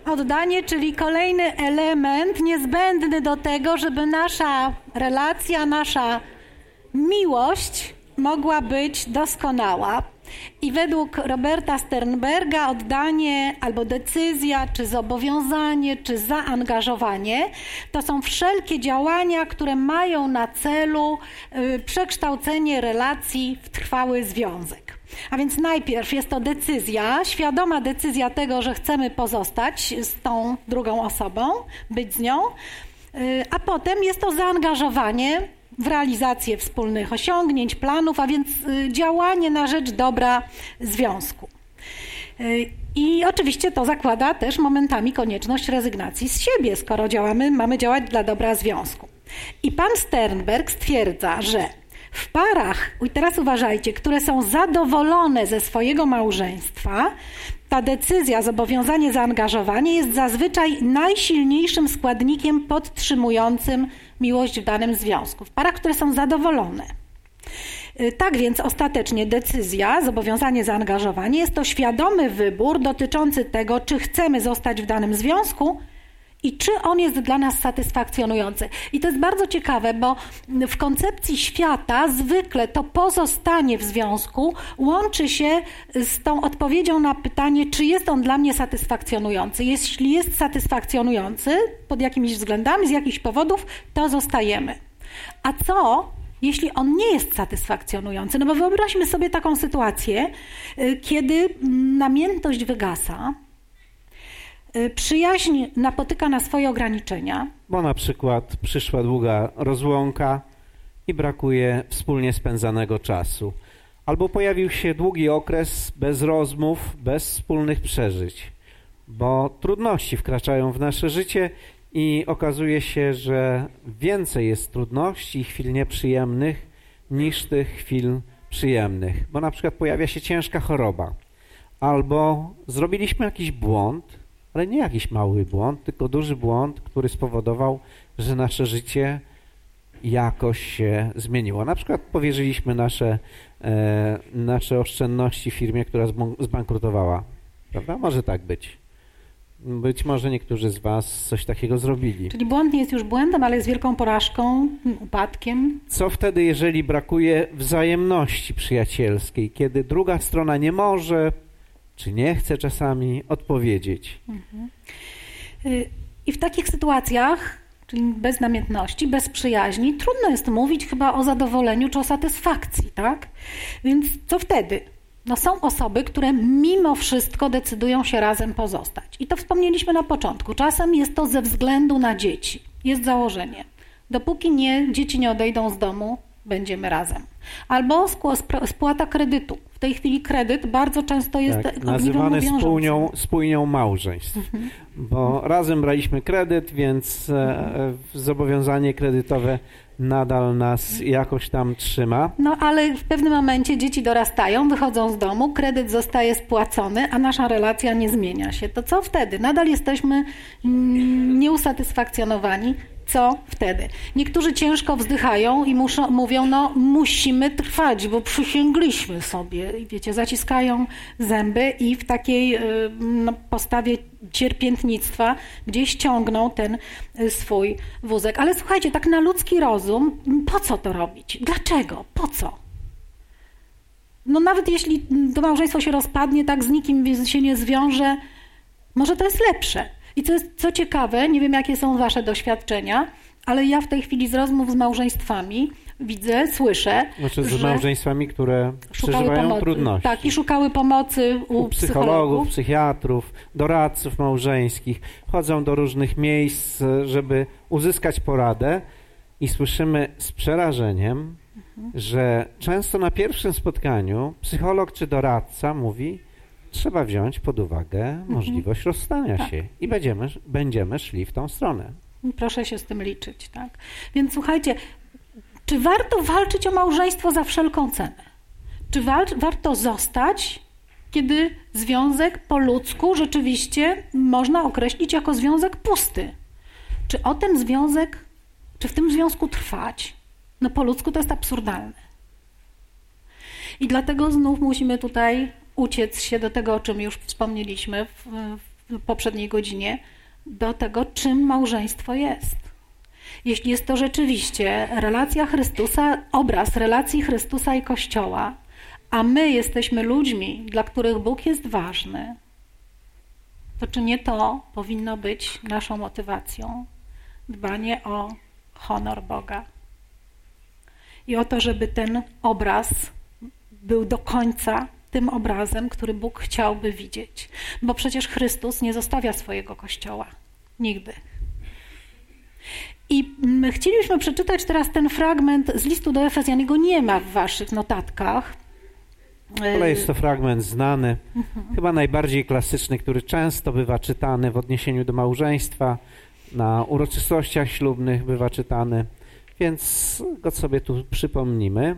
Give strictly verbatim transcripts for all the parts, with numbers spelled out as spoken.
Oddanie, czyli kolejny element niezbędny do tego, żeby nasza relacja, nasza miłość mogła być doskonała. I według Roberta Sternberga oddanie albo decyzja, czy zobowiązanie, czy zaangażowanie to są wszelkie działania, które mają na celu y, przekształcenie relacji w trwały związek. A więc najpierw jest to decyzja, świadoma decyzja tego, że chcemy pozostać z tą drugą osobą, być z nią, y, a potem jest to zaangażowanie w realizację wspólnych osiągnięć, planów, a więc y, działanie na rzecz dobra związku. Y, I oczywiście to zakłada też momentami konieczność rezygnacji z siebie, skoro działamy, mamy działać dla dobra związku. I pan Sternberg stwierdza, że w parach, i teraz uważajcie, które są zadowolone ze swojego małżeństwa, ta decyzja, zobowiązanie, zaangażowanie jest zazwyczaj najsilniejszym składnikiem podtrzymującym miłość w danym związku. W parach, które są zadowolone. Tak więc ostatecznie decyzja, zobowiązanie, zaangażowanie jest to świadomy wybór dotyczący tego, czy chcemy zostać w danym związku i czy on jest dla nas satysfakcjonujący. I to jest bardzo ciekawe, bo w koncepcji świata zwykle to pozostanie w związku łączy się z tą odpowiedzią na pytanie, czy jest on dla mnie satysfakcjonujący. Jeśli jest satysfakcjonujący pod jakimiś względami, z jakichś powodów, to zostajemy. A co, jeśli on nie jest satysfakcjonujący? No bo wyobraźmy sobie taką sytuację, kiedy namiętność wygasa, przyjaźń napotyka na swoje ograniczenia. Bo na przykład przyszła długa rozłąka i brakuje wspólnie spędzanego czasu. Albo pojawił się długi okres bez rozmów, bez wspólnych przeżyć. Bo trudności wkraczają w nasze życie i okazuje się, że więcej jest trudności i chwil nieprzyjemnych niż tych chwil przyjemnych. Bo na przykład pojawia się ciężka choroba. Albo zrobiliśmy jakiś błąd, ale nie jakiś mały błąd, tylko duży błąd, który spowodował, że nasze życie jakoś się zmieniło. Na przykład powierzyliśmy nasze, e, nasze oszczędności firmie, która zbankrutowała. Prawda? Może tak być. Być może niektórzy z was coś takiego zrobili. Czyli błąd nie jest już błędem, ale jest wielką porażką, upadkiem. Co wtedy, jeżeli brakuje wzajemności przyjacielskiej, kiedy druga strona nie może, czy nie chce czasami odpowiedzieć? Mhm. I w takich sytuacjach, czyli bez namiętności, bez przyjaźni, trudno jest mówić chyba o zadowoleniu czy o satysfakcji, tak? Więc co wtedy? No są osoby, które mimo wszystko decydują się razem pozostać. I to wspomnieliśmy na początku. Czasem jest to ze względu na dzieci. Jest założenie. Dopóki nie, dzieci nie odejdą z domu, będziemy razem. Albo spłata kredytu. W tej chwili kredyt bardzo często jest tak, nazywany spójnią, spójnią małżeństw. Mhm. Bo razem braliśmy kredyt, więc e, zobowiązanie kredytowe nadal nas jakoś tam trzyma. No ale w pewnym momencie dzieci dorastają, wychodzą z domu, kredyt zostaje spłacony, a nasza relacja nie zmienia się. To co wtedy? Nadal jesteśmy nieusatysfakcjonowani. Co wtedy? Niektórzy ciężko wzdychają i muszą, mówią, no musimy trwać, bo przysięgliśmy sobie. I wiecie, zaciskają zęby i w takiej no, postawie cierpiętnictwa gdzieś ciągną ten swój wózek. Ale słuchajcie, tak na ludzki rozum, po co to robić? Dlaczego? Po co? No nawet jeśli to małżeństwo się rozpadnie, tak z nikim się nie zwiąże, może to jest lepsze. I co jest co ciekawe, nie wiem jakie są wasze doświadczenia, ale ja w tej chwili z rozmów z małżeństwami widzę, słyszę, znaczy z że małżeństwami, które przeżywają pomocy, trudności. Tak, i szukały pomocy u, u psychologów, psychologów, psychiatrów, doradców małżeńskich. Chodzą do różnych miejsc, żeby uzyskać poradę i słyszymy z przerażeniem, mhm. że często na pierwszym spotkaniu psycholog czy doradca mówi, trzeba wziąć pod uwagę mhm. możliwość rozstania tak. się i będziemy, będziemy szli w tą stronę. Proszę się z tym liczyć, tak? Więc słuchajcie, czy warto walczyć o małżeństwo za wszelką cenę? Czy wa- warto zostać, kiedy związek po ludzku rzeczywiście można określić jako związek pusty? Czy o ten związek, czy w tym związku trwać? No po ludzku to jest absurdalne. I dlatego znów musimy tutaj uciec się do tego, o czym już wspomnieliśmy w, w poprzedniej godzinie, do tego, czym małżeństwo jest. Jeśli jest to rzeczywiście relacja Chrystusa, obraz relacji Chrystusa i Kościoła, a my jesteśmy ludźmi, dla których Bóg jest ważny, to czy nie to powinno być naszą motywacją? Dbanie o honor Boga. I o to, żeby ten obraz był do końca tym obrazem, który Bóg chciałby widzieć. Bo przecież Chrystus nie zostawia swojego Kościoła. Nigdy. I my chcielibyśmy przeczytać teraz ten fragment z listu do Efezjan. Jego nie ma w waszych notatkach. Ale jest to fragment znany, mhm. chyba najbardziej klasyczny, który często bywa czytany w odniesieniu do małżeństwa, na uroczystościach ślubnych bywa czytany, więc go sobie tu przypomnimy.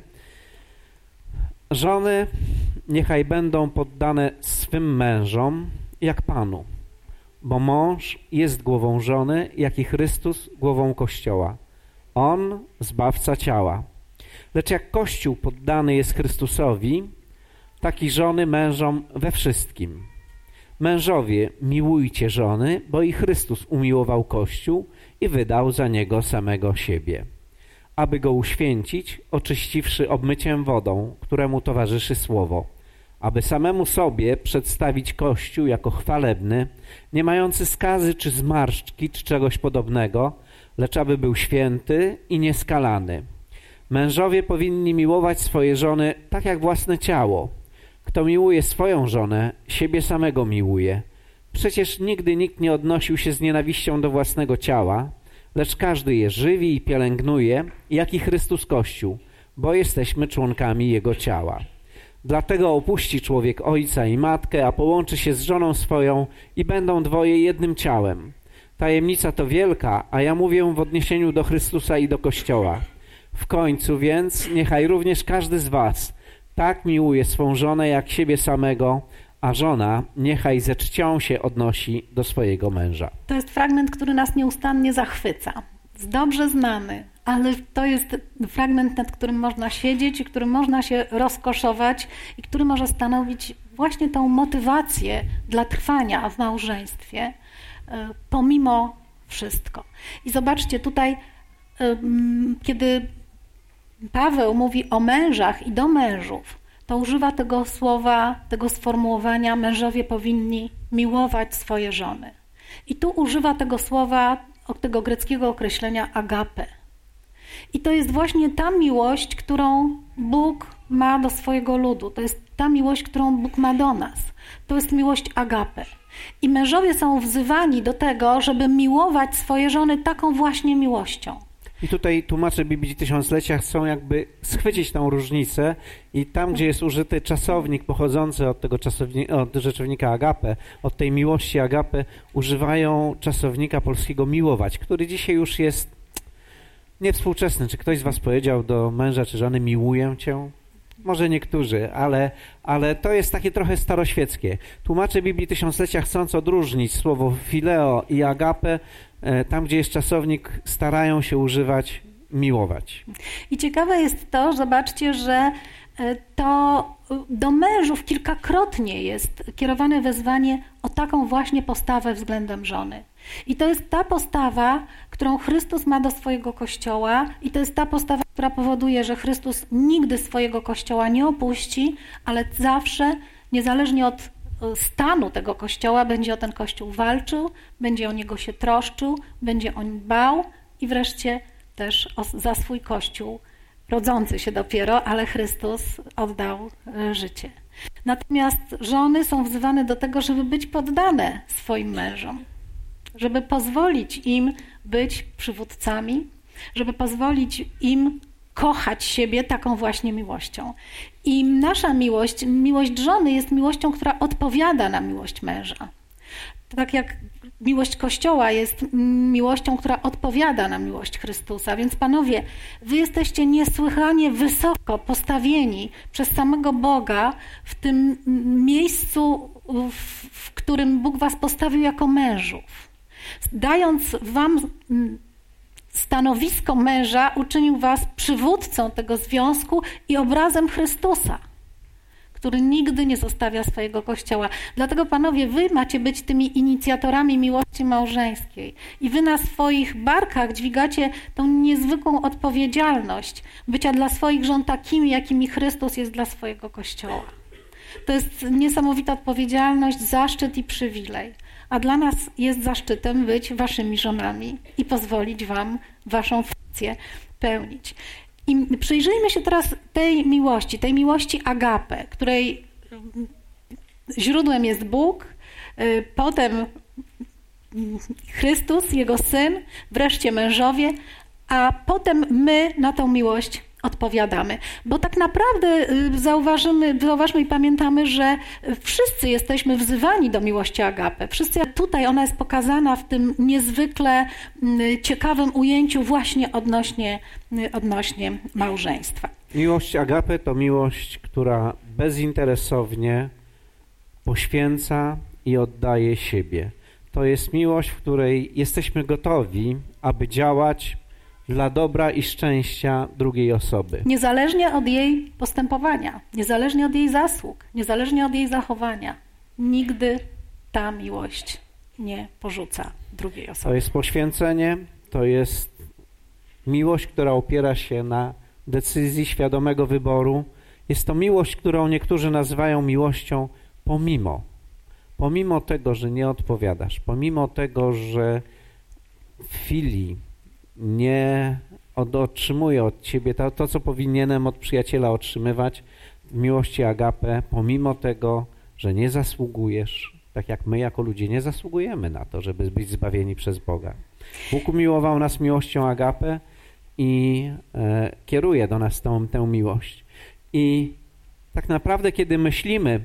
Żony niechaj będą poddane swym mężom jak Panu, bo mąż jest głową żony, jak i Chrystus głową Kościoła. On zbawca ciała. Lecz jak Kościół poddany jest Chrystusowi, tak i żony mężom we wszystkim. Mężowie, miłujcie żony, bo i Chrystus umiłował Kościół i wydał za niego samego siebie, aby go uświęcić, oczyściwszy obmyciem wodą, któremu towarzyszy słowo, aby samemu sobie przedstawić Kościół jako chwalebny, nie mający skazy czy zmarszczki, czy czegoś podobnego, lecz aby był święty i nieskalany. Mężowie powinni miłować swoje żony tak jak własne ciało. Kto miłuje swoją żonę, siebie samego miłuje. Przecież nigdy nikt nie odnosił się z nienawiścią do własnego ciała, lecz każdy je żywi i pielęgnuje, jak i Chrystus Kościół, bo jesteśmy członkami Jego ciała. Dlatego opuści człowiek ojca i matkę, a połączy się z żoną swoją i będą dwoje jednym ciałem. Tajemnica to wielka, a ja mówię w odniesieniu do Chrystusa i do Kościoła. W końcu więc niechaj również każdy z was tak miłuje swą żonę jak siebie samego, a żona niechaj ze czcią się odnosi do swojego męża. To jest fragment, który nas nieustannie zachwyca. Jest dobrze znany, ale to jest fragment, nad którym można siedzieć i którym można się rozkoszować i który może stanowić właśnie tą motywację dla trwania w małżeństwie, pomimo wszystko. I zobaczcie tutaj, kiedy Paweł mówi o mężach i do mężów, to używa tego słowa, tego sformułowania: mężowie powinni miłować swoje żony. I tu używa tego słowa, tego greckiego określenia agape. I to jest właśnie ta miłość, którą Bóg ma do swojego ludu. To jest ta miłość, którą Bóg ma do nas. To jest miłość agape. I mężowie są wzywani do tego, żeby miłować swoje żony taką właśnie miłością. I tutaj tłumacze Biblii Tysiąclecia chcą jakby schwycić tą różnicę i tam, gdzie jest użyty czasownik pochodzący od tego czasownika, od rzeczownika agape, od tej miłości agape, używają czasownika polskiego miłować, który dzisiaj już jest niewspółczesny. Czy ktoś z was powiedział do męża czy żony: miłuję cię? Może niektórzy, ale, ale to jest takie trochę staroświeckie. Tłumacze Biblii Tysiąclecia, chcąc odróżnić słowo fileo i agape, tam, gdzie jest czasownik, starają się używać miłować. I ciekawe jest to, zobaczcie, że to do mężów kilkakrotnie jest kierowane wezwanie o taką właśnie postawę względem żony. I to jest ta postawa, którą Chrystus ma do swojego Kościoła, i to jest ta postawa, która powoduje, że Chrystus nigdy swojego Kościoła nie opuści, ale zawsze, niezależnie od stanu tego Kościoła, będzie o ten Kościół walczył, będzie o niego się troszczył, będzie o nim dbał i wreszcie też o, za swój Kościół, rodzący się dopiero, ale Chrystus oddał życie. Natomiast żony są wzywane do tego, żeby być poddane swoim mężom, żeby pozwolić im być przywódcami, żeby pozwolić im kochać siebie taką właśnie miłością. I nasza miłość, miłość żony jest miłością, która odpowiada na miłość męża. Tak jak miłość Kościoła jest miłością, która odpowiada na miłość Chrystusa. Więc panowie, wy jesteście niesłychanie wysoko postawieni przez samego Boga w tym miejscu, w którym Bóg was postawił jako mężów. Dając wam stanowisko męża, uczynił was przywódcą tego związku i obrazem Chrystusa, który nigdy nie zostawia swojego Kościoła. Dlatego, panowie, wy macie być tymi inicjatorami miłości małżeńskiej i wy na swoich barkach dźwigacie tą niezwykłą odpowiedzialność bycia dla swoich żon takimi, jakimi Chrystus jest dla swojego Kościoła. To jest niesamowita odpowiedzialność, zaszczyt i przywilej. A dla nas jest zaszczytem być waszymi żonami i pozwolić wam waszą funkcję pełnić. I przyjrzyjmy się teraz tej miłości, tej miłości agape, której źródłem jest Bóg, potem Chrystus, Jego Syn, wreszcie mężowie, a potem my na tą miłość odpowiadamy. Bo tak naprawdę zauważymy, zauważmy i pamiętamy, że wszyscy jesteśmy wzywani do miłości agape. Wszyscy tutaj ona jest pokazana w tym niezwykle ciekawym ujęciu właśnie odnośnie, odnośnie małżeństwa. Miłość agape to miłość, która bezinteresownie poświęca i oddaje siebie. To jest miłość, w której jesteśmy gotowi, aby działać dla dobra i szczęścia drugiej osoby. Niezależnie od jej postępowania, niezależnie od jej zasług, niezależnie od jej zachowania, nigdy ta miłość nie porzuca drugiej osoby. To jest poświęcenie, to jest miłość, która opiera się na decyzji świadomego wyboru. Jest to miłość, którą niektórzy nazywają miłością pomimo. Pomimo tego, że nie odpowiadasz, pomimo tego, że w chwili nie od, otrzymuję od ciebie to, to, co powinienem od przyjaciela otrzymywać w miłości agape, pomimo tego, że nie zasługujesz, tak jak my jako ludzie nie zasługujemy na to, żeby być zbawieni przez Boga. Bóg umiłował nas miłością agape i e, kieruje do nas tą, tę miłość. I tak naprawdę, kiedy myślimy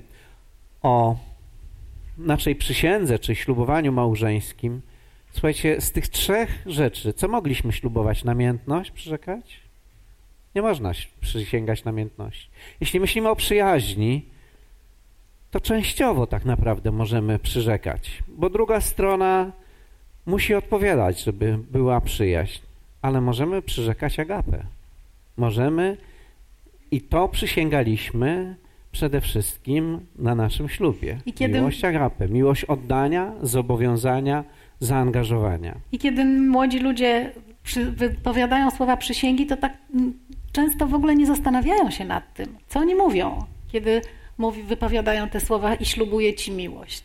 o naszej przysiędze czy ślubowaniu małżeńskim, słuchajcie, z tych trzech rzeczy, co mogliśmy ślubować? Namiętność przyrzekać? Nie można przysięgać namiętności. Jeśli myślimy o przyjaźni, to częściowo tak naprawdę możemy przyrzekać, bo druga strona musi odpowiadać, żeby była przyjaźń, ale możemy przyrzekać agapę. Możemy i to przysięgaliśmy przede wszystkim na naszym ślubie. I kiedy... Miłość agapę, miłość oddania, zobowiązania, zaangażowania. I kiedy młodzi ludzie przy, wypowiadają słowa przysięgi, to tak często w ogóle nie zastanawiają się nad tym, co oni mówią, kiedy mówi, wypowiadają te słowa i ślubuję ci miłość.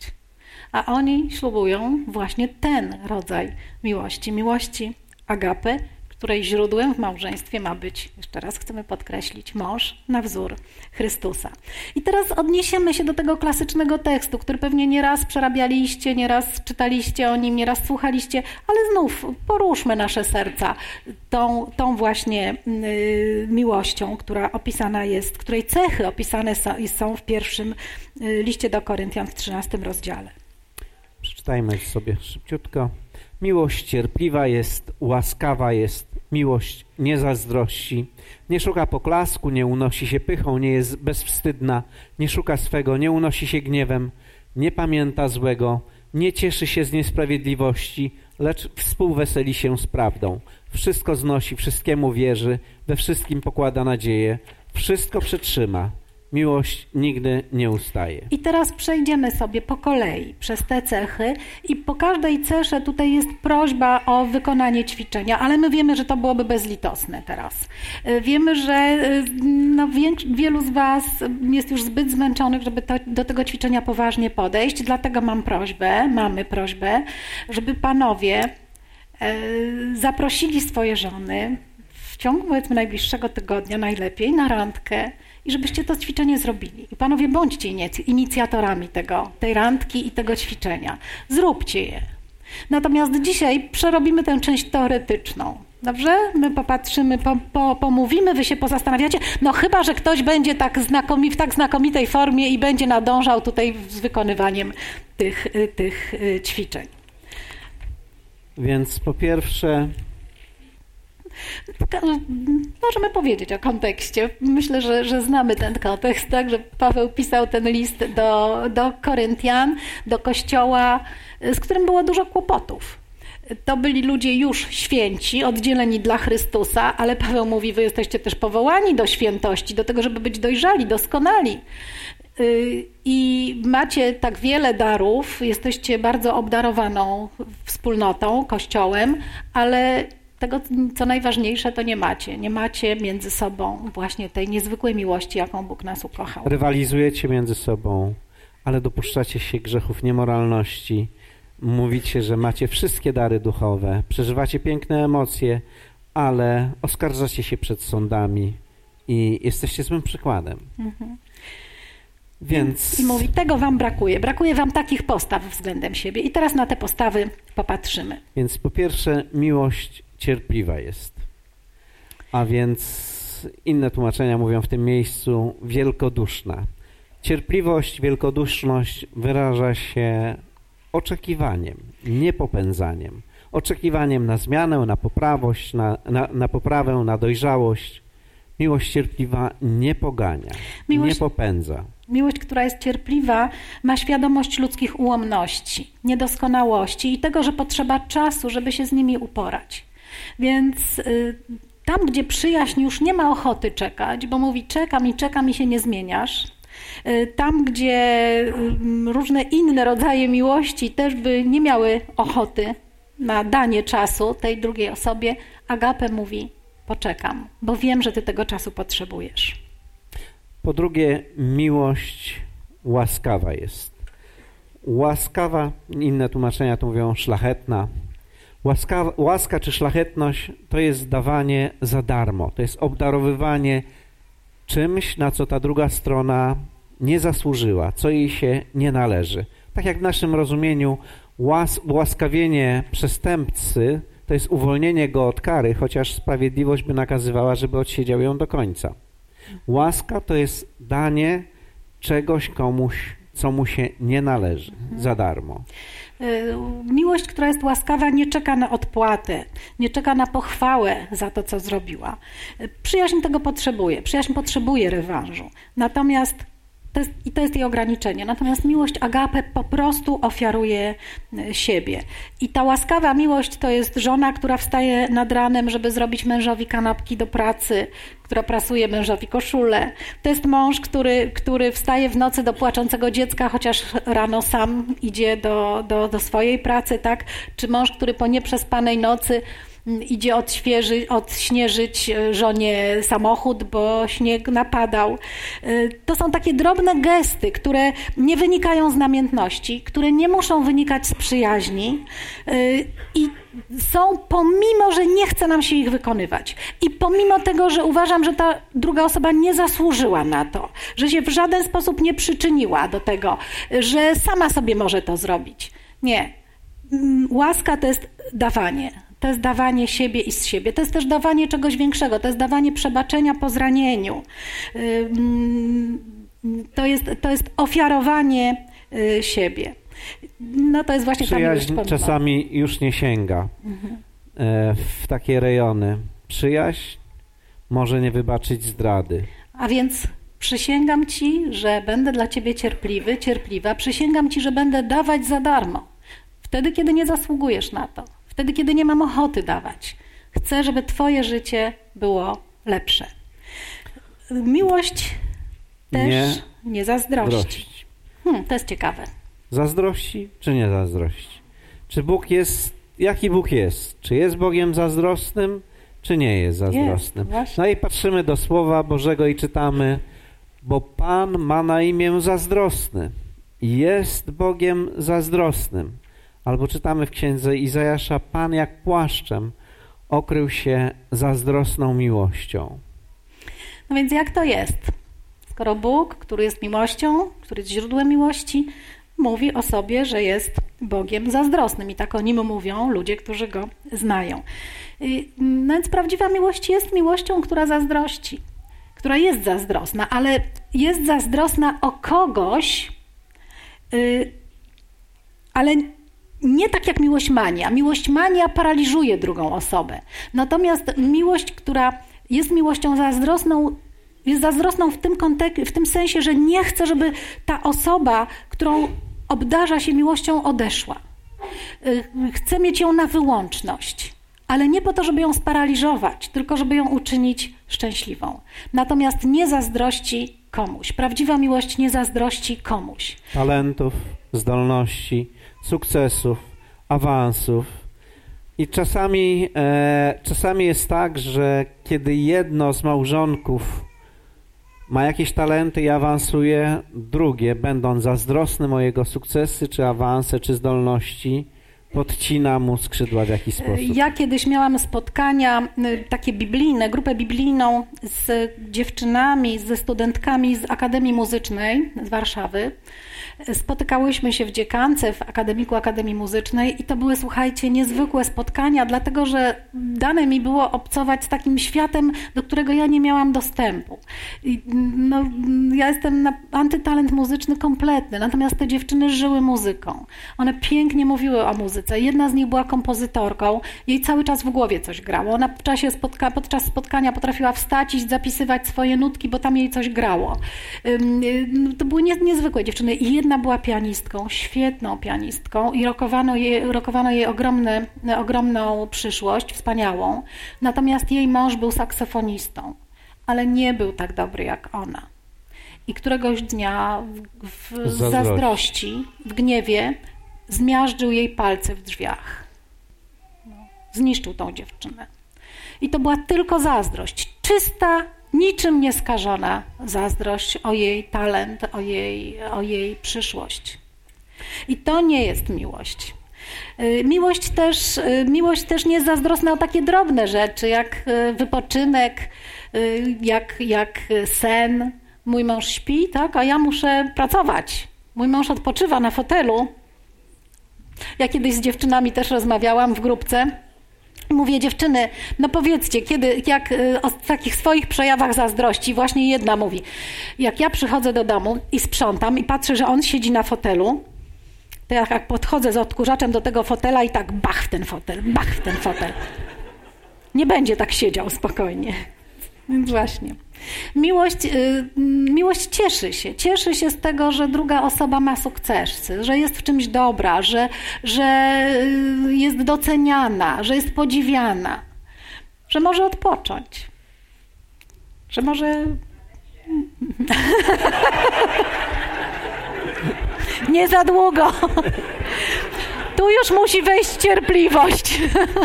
A oni ślubują właśnie ten rodzaj miłości, miłości agapy, której źródłem w małżeństwie ma być, jeszcze raz chcemy podkreślić, mąż na wzór Chrystusa. I teraz odniesiemy się do tego klasycznego tekstu, który pewnie nieraz przerabialiście, nieraz czytaliście o nim, nieraz słuchaliście, ale znów poruszmy nasze serca tą, tą właśnie y, miłością, która opisana jest, której cechy opisane są, są w pierwszym y, liście do Koryntian w trzynastym rozdziale. Przeczytajmy sobie szybciutko. Miłość cierpliwa jest, łaskawa jest, miłość nie zazdrości, nie szuka poklasku, nie unosi się pychą, nie jest bezwstydna, nie szuka swego, nie unosi się gniewem, nie pamięta złego, nie cieszy się z niesprawiedliwości, lecz współweseli się z prawdą. Wszystko znosi, wszystkiemu wierzy, we wszystkim pokłada nadzieję, wszystko przetrzyma. Miłość nigdy nie ustaje. I teraz przejdziemy sobie po kolei przez te cechy i po każdej cesze tutaj jest prośba o wykonanie ćwiczenia, ale my wiemy, że to byłoby bezlitosne teraz. Wiemy, że no, wielu z was jest już zbyt zmęczonych, żeby to, do tego ćwiczenia poważnie podejść, dlatego mam prośbę, mamy prośbę, żeby panowie e, zaprosili swoje żony w ciągu, powiedzmy, najbliższego tygodnia najlepiej na randkę, i żebyście to ćwiczenie zrobili. I panowie, bądźcie inicjatorami tego, tej randki i tego ćwiczenia. Zróbcie je. Natomiast dzisiaj przerobimy tę część teoretyczną. Dobrze? My popatrzymy, po, po, pomówimy, wy się pozastanawiacie. No chyba, że ktoś będzie tak znakomi, w tak znakomitej formie i będzie nadążał tutaj z wykonywaniem tych, tych ćwiczeń. Więc po pierwsze... Możemy powiedzieć o kontekście. Myślę, że, że znamy ten kontekst, tak? Że Paweł pisał ten list do, do Koryntian, do kościoła, z którym było dużo kłopotów. To byli ludzie już święci, oddzieleni dla Chrystusa, ale Paweł mówi, wy jesteście też powołani do świętości, do tego, żeby być dojrzali, doskonali. i macie tak wiele darów, jesteście bardzo obdarowaną wspólnotą, Kościołem, ale tego, co najważniejsze, to nie macie. Nie macie między sobą właśnie tej niezwykłej miłości, jaką Bóg nas ukochał. Rywalizujecie między sobą, ale dopuszczacie się grzechów niemoralności. Mówicie, że macie wszystkie dary duchowe, przeżywacie piękne emocje, ale oskarżacie się przed sądami i jesteście złym przykładem. Mhm. Więc... I mówi, tego wam brakuje. Brakuje wam takich postaw względem siebie. I teraz na te postawy popatrzymy. Więc po pierwsze, miłość cierpliwa jest. A więc inne tłumaczenia mówią w tym miejscu wielkoduszna. Cierpliwość, wielkoduszność wyraża się oczekiwaniem, nie popędzaniem. Oczekiwaniem na zmianę, na poprawość, na, na, na poprawę, na dojrzałość. Miłość cierpliwa nie pogania, miłość, nie popędza. Miłość, która jest cierpliwa, ma świadomość ludzkich ułomności, niedoskonałości i tego, że potrzeba czasu, żeby się z nimi uporać. Więc y, tam, gdzie przyjaźń już nie ma ochoty czekać, bo mówi czekam i czekam i się nie zmieniasz, y, tam, gdzie y, różne inne rodzaje miłości też by nie miały ochoty na danie czasu tej drugiej osobie, agape mówi poczekam, bo wiem, że ty tego czasu potrzebujesz. Po drugie, miłość łaskawa jest. Łaskawa, inne tłumaczenia to mówią szlachetna. Łaska, łaska czy szlachetność to jest dawanie za darmo. To jest obdarowywanie czymś, na co ta druga strona nie zasłużyła, co jej się nie należy. Tak jak w naszym rozumieniu łas, łaskawienie przestępcy to jest uwolnienie go od kary, chociaż sprawiedliwość by nakazywała, żeby odsiedział ją do końca. Łaska to jest danie czegoś komuś, co mu się nie należy, za darmo. Miłość, która jest łaskawa, nie czeka na odpłatę, nie czeka na pochwałę za to, co zrobiła. Przyjaźń tego potrzebuje, przyjaźń potrzebuje rewanżu. Natomiast to jest, i to jest jej ograniczenie. Natomiast miłość agape po prostu ofiaruje siebie. I ta łaskawa miłość to jest żona, która wstaje nad ranem, żeby zrobić mężowi kanapki do pracy, która prasuje mężowi koszulę. To jest mąż, który, który wstaje w nocy do płaczącego dziecka, chociaż rano sam idzie do, do, do swojej pracy, tak? Czy mąż, który po nieprzespanej nocy idzie odświeży, odśnieżyć żonie samochód, bo śnieg napadał. To są takie drobne gesty, które nie wynikają z namiętności, które nie muszą wynikać z przyjaźni i są pomimo, że nie chce nam się ich wykonywać. I pomimo tego, że uważam, że ta druga osoba nie zasłużyła na to, że się w żaden sposób nie przyczyniła do tego, że sama sobie może to zrobić. Nie. Łaska to jest dawanie. To jest dawanie siebie i z siebie. To jest też dawanie czegoś większego. To jest dawanie przebaczenia po zranieniu. To jest, to jest ofiarowanie siebie. No to jest właśnie ta miłość pomimo. Czasami już nie sięga mhm. w takie rejony. Przyjaźń może nie wybaczyć zdrady. A więc przysięgam ci, że będę dla ciebie cierpliwy, cierpliwa. Przysięgam ci, że będę dawać za darmo. Wtedy, kiedy nie zasługujesz na to. Wtedy, kiedy nie mam ochoty dawać. Chcę, żeby twoje życie było lepsze. Miłość też nie, nie zazdrości. Hmm, to jest ciekawe. Zazdrości czy nie zazdrości? Czy Bóg jest, jaki Bóg jest? Czy jest Bogiem zazdrosnym, czy nie jest zazdrosnym? Jest, no i patrzymy do Słowa Bożego i czytamy, bo Pan ma na imię zazdrosny. Jest Bogiem zazdrosnym. Albo czytamy w księdze Izajasza, Pan jak płaszczem okrył się zazdrosną miłością. No więc jak to jest? Skoro Bóg, który jest miłością, który jest źródłem miłości, mówi o sobie, że jest Bogiem zazdrosnym i tak o nim mówią ludzie, którzy Go znają. No więc prawdziwa miłość jest miłością, która zazdrości, która jest zazdrosna, ale jest zazdrosna o kogoś, yy, ale nie tak jak miłość mania. Miłość mania paraliżuje drugą osobę. Natomiast miłość, która jest miłością zazdrosną, jest zazdrosną w tym kontek- w tym sensie, że nie chce, żeby ta osoba, którą obdarza się miłością, odeszła. Chce mieć ją na wyłączność, ale nie po to, żeby ją sparaliżować, tylko żeby ją uczynić szczęśliwą. Natomiast nie zazdrości komuś. Prawdziwa miłość nie zazdrości komuś. Talentów, zdolności, sukcesów, awansów. I czasami, e, czasami jest tak, że kiedy jedno z małżonków ma jakieś talenty i awansuje, drugie, będąc zazdrosny o jego sukcesy, czy awanse, czy zdolności, podcina mu skrzydła w jakiś sposób. Ja kiedyś miałam spotkania takie biblijne, grupę biblijną z dziewczynami, ze studentkami z Akademii Muzycznej z Warszawy. Spotykałyśmy się w dziekance, w Akademiku Akademii Muzycznej i to były, słuchajcie, niezwykłe spotkania, dlatego że dane mi było obcować z takim światem, do którego ja nie miałam dostępu. I, no, ja jestem na antytalent muzyczny kompletny, natomiast te dziewczyny żyły muzyką. One pięknie mówiły o muzyce. Jedna z nich była kompozytorką, jej cały czas w głowie coś grało. Ona w czasie spotka- podczas spotkania potrafiła wstać i zapisywać swoje nutki, bo tam jej coś grało. To były nie, niezwykłe dziewczyny i jedna była pianistką, świetną pianistką i rokowano jej, rokowano jej ogromne, ogromną przyszłość, wspaniałą. Natomiast jej mąż był saksofonistą, ale nie był tak dobry jak ona. I któregoś dnia w, w Zazdrość. zazdrości, w gniewie zmiażdżył jej palce w drzwiach. No, zniszczył tą dziewczynę. I to była tylko zazdrość, czysta, niczym nieskażona zazdrość o jej talent, o jej, o jej przyszłość. I to nie jest miłość. Miłość też, miłość też nie jest zazdrosna o takie drobne rzeczy, jak wypoczynek, jak, jak sen. Mój mąż śpi, tak, a ja muszę pracować. Mój mąż odpoczywa na fotelu. Ja kiedyś z dziewczynami też rozmawiałam w grupce. Mówię, dziewczyny, no powiedzcie, kiedy, jak o takich swoich przejawach zazdrości, właśnie jedna mówi, jak ja przychodzę do domu i sprzątam i patrzę, że on siedzi na fotelu, to ja jak podchodzę z odkurzaczem do tego fotela i tak bach w ten fotel, bach w ten fotel. Nie będzie tak siedział spokojnie. Więc właśnie. Miłość, yy, miłość cieszy się. Cieszy się z tego, że druga osoba ma sukcesy, że jest w czymś dobra, że, że jest doceniana, że jest podziwiana, że może odpocząć, że może... Nie za długo. Tu już musi wejść cierpliwość.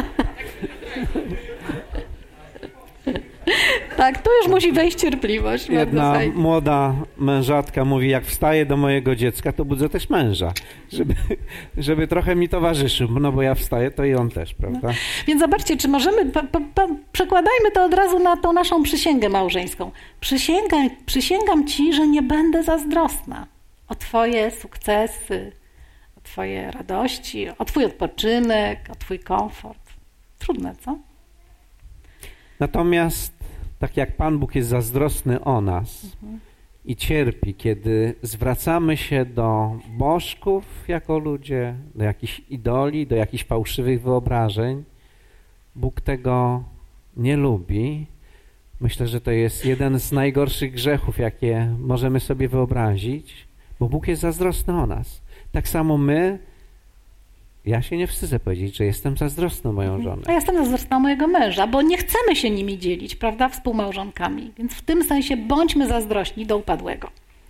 Tak, tu już musi wejść cierpliwość. Jedna młoda mężatka mówi, jak wstaję do mojego dziecka, to budzę też męża, żeby, żeby trochę mi towarzyszył, no bo ja wstaję, to i on też, prawda? No. Więc zobaczcie, czy możemy, po, po, po, przekładajmy to od razu na tą naszą przysięgę małżeńską. Przysięgam, przysięgam Ci, że nie będę zazdrosna o Twoje sukcesy, o Twoje radości, o Twój odpoczynek, o Twój komfort. Trudne, co? Natomiast tak jak Pan Bóg jest zazdrosny o nas mhm. i cierpi, kiedy zwracamy się do bożków jako ludzie, do jakichś idoli, do jakichś fałszywych wyobrażeń, Bóg tego nie lubi. Myślę, że to jest jeden z najgorszych grzechów, jakie możemy sobie wyobrazić, bo Bóg jest zazdrosny o nas. Tak samo my, ja się nie wstydzę powiedzieć, że jestem zazdrosny o moją żonę. A ja jestem zazdrosna o mojego męża, bo nie chcemy się nimi dzielić, prawda, współmałżonkami. Więc w tym sensie bądźmy zazdrośni do upadłego.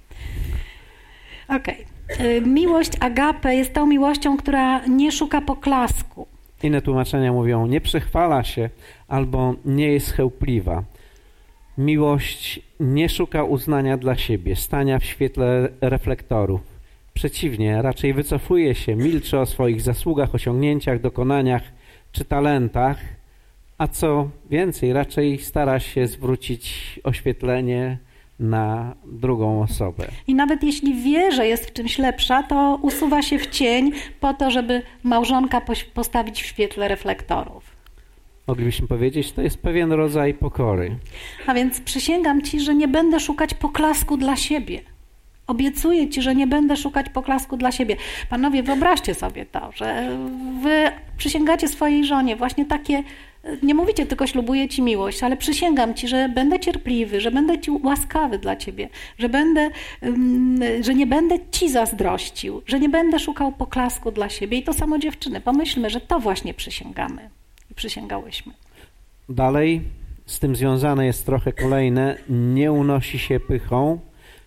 Okej. Okay. Miłość agape jest tą miłością, która nie szuka poklasku. Inne tłumaczenia mówią, nie przechwala się albo nie jest chełpliwa. Miłość nie szuka uznania dla siebie, stania w świetle reflektorów. Przeciwnie, raczej wycofuje się, milczy o swoich zasługach, osiągnięciach, dokonaniach czy talentach, a co więcej, raczej stara się zwrócić oświetlenie na drugą osobę. I nawet jeśli wie, że jest w czymś lepsza, to usuwa się w cień po to, żeby małżonka postawić w świetle reflektorów. Moglibyśmy powiedzieć, to jest pewien rodzaj pokory. A więc przysięgam Ci, że nie będę szukać poklasku dla siebie. Obiecuję Ci, że nie będę szukać poklasku dla siebie. Panowie, wyobraźcie sobie to, że Wy przysięgacie swojej żonie właśnie takie, nie mówicie tylko ślubuję Ci miłość, ale przysięgam Ci, że będę cierpliwy, że będę Ci łaskawy dla Ciebie, że, będę, że nie będę Ci zazdrościł, że nie będę szukał poklasku dla siebie. I to samo dziewczyny. Pomyślmy, że to właśnie przysięgamy i przysięgałyśmy. Dalej z tym związane jest trochę kolejne, nie unosi się pychą,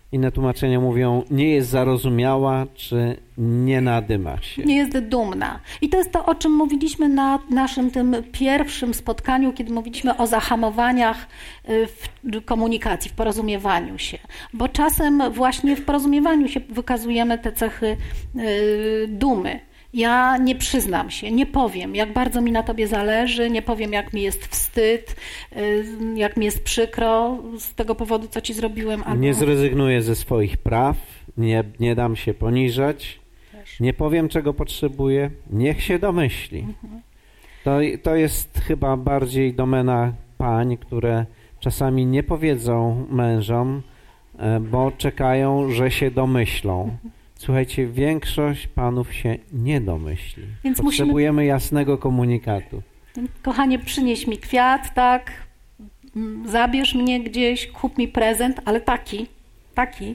Inne tłumaczenia mówią, nie jest zarozumiała, czy nie nadyma się. Nie jest dumna. I to jest to, o czym mówiliśmy na naszym tym pierwszym spotkaniu, kiedy mówiliśmy o zahamowaniach w komunikacji, w porozumiewaniu się. Bo czasem właśnie w porozumiewaniu się wykazujemy te cechy dumy. Ja nie przyznam się, nie powiem, jak bardzo mi na tobie zależy, nie powiem, jak mi jest wstyd, jak mi jest przykro z tego powodu, co ci zrobiłem. Albo... Nie zrezygnuję ze swoich praw, nie, nie dam się poniżać, Też. nie powiem, czego potrzebuję, niech się domyśli. Mhm. To, to jest chyba bardziej domena pań, które czasami nie powiedzą mężom, bo czekają, że się domyślą. Mhm. Słuchajcie, większość panów się nie domyśli. Więc Potrzebujemy musimy... jasnego komunikatu. Kochanie, przynieś mi kwiat, tak? Zabierz mnie gdzieś, kup mi prezent, ale taki, taki.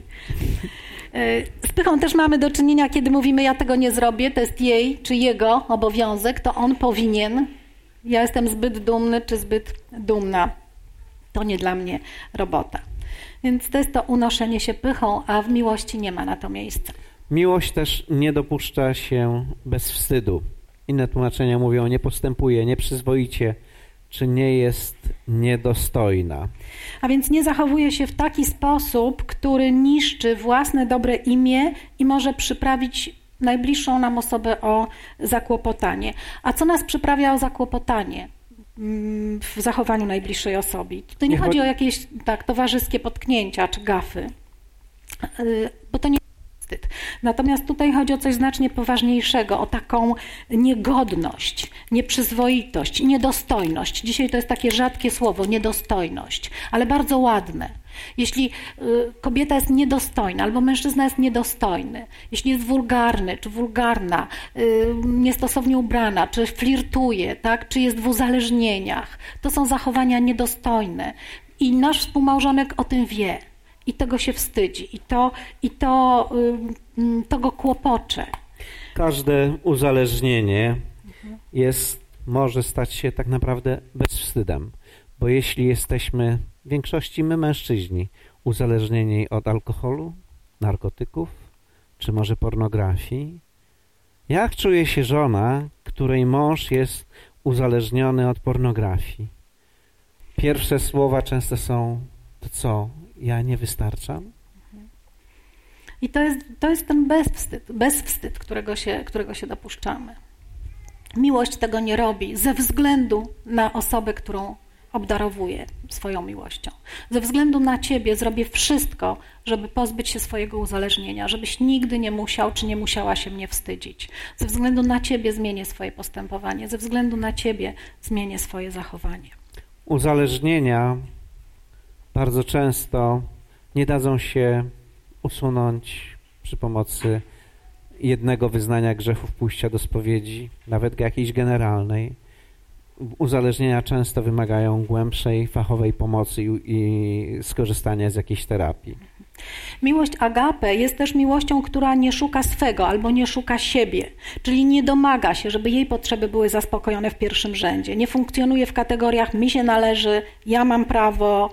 Z pychą też mamy do czynienia, kiedy mówimy, ja tego nie zrobię, to jest jej czy jego obowiązek, to on powinien. Ja jestem zbyt dumny czy zbyt dumna. To nie dla mnie robota. Więc to jest to unoszenie się pychą, a w miłości nie ma na to miejsca. Miłość też nie dopuszcza się bez wstydu. Inne tłumaczenia mówią, nie postępuje nieprzyzwoicie, czy nie jest niedostojna. A więc nie zachowuje się w taki sposób, który niszczy własne dobre imię i może przyprawić najbliższą nam osobę o zakłopotanie. A co nas przyprawia o zakłopotanie w zachowaniu najbliższej osoby? Tutaj nie, nie chodzi o jakieś tak towarzyskie potknięcia czy gafy, bo to nie wstyd. Natomiast tutaj chodzi o coś znacznie poważniejszego, o taką niegodność, nieprzyzwoitość, niedostojność. Dzisiaj to jest takie rzadkie słowo, niedostojność, ale bardzo ładne. Jeśli y, kobieta jest niedostojna albo mężczyzna jest niedostojny, jeśli jest wulgarny czy wulgarna, y, niestosownie ubrana, czy flirtuje, tak, czy jest w uzależnieniach, to są zachowania niedostojne i nasz współmałżonek o tym wie. I tego się wstydzi. I to, i to, y, to go kłopocze. Każde uzależnienie mhm. jest, może stać się tak naprawdę bezwstydem. Bo jeśli jesteśmy, w większości my mężczyźni, uzależnieni od alkoholu, narkotyków, czy może pornografii, jak czuje się żona, której mąż jest uzależniony od pornografii? Pierwsze słowa często są, to co? Ja nie wystarczam? I to jest, to jest ten bezwstyd, bezwstyd, którego się, którego się dopuszczamy. Miłość tego nie robi ze względu na osobę, którą obdarowuje swoją miłością. Ze względu na ciebie zrobię wszystko, żeby pozbyć się swojego uzależnienia, żebyś nigdy nie musiał czy nie musiała się mnie wstydzić. Ze względu na ciebie zmienię swoje postępowanie, ze względu na ciebie zmienię swoje zachowanie. Uzależnienia bardzo często nie dadzą się usunąć przy pomocy jednego wyznania grzechów, pójścia do spowiedzi, nawet jakiejś generalnej. Uzależnienia często wymagają głębszej, fachowej pomocy i, i skorzystania z jakiejś terapii. Miłość agape jest też miłością, która nie szuka swego albo nie szuka siebie, czyli nie domaga się, żeby jej potrzeby były zaspokojone w pierwszym rzędzie. Nie funkcjonuje w kategoriach mi się należy, ja mam prawo,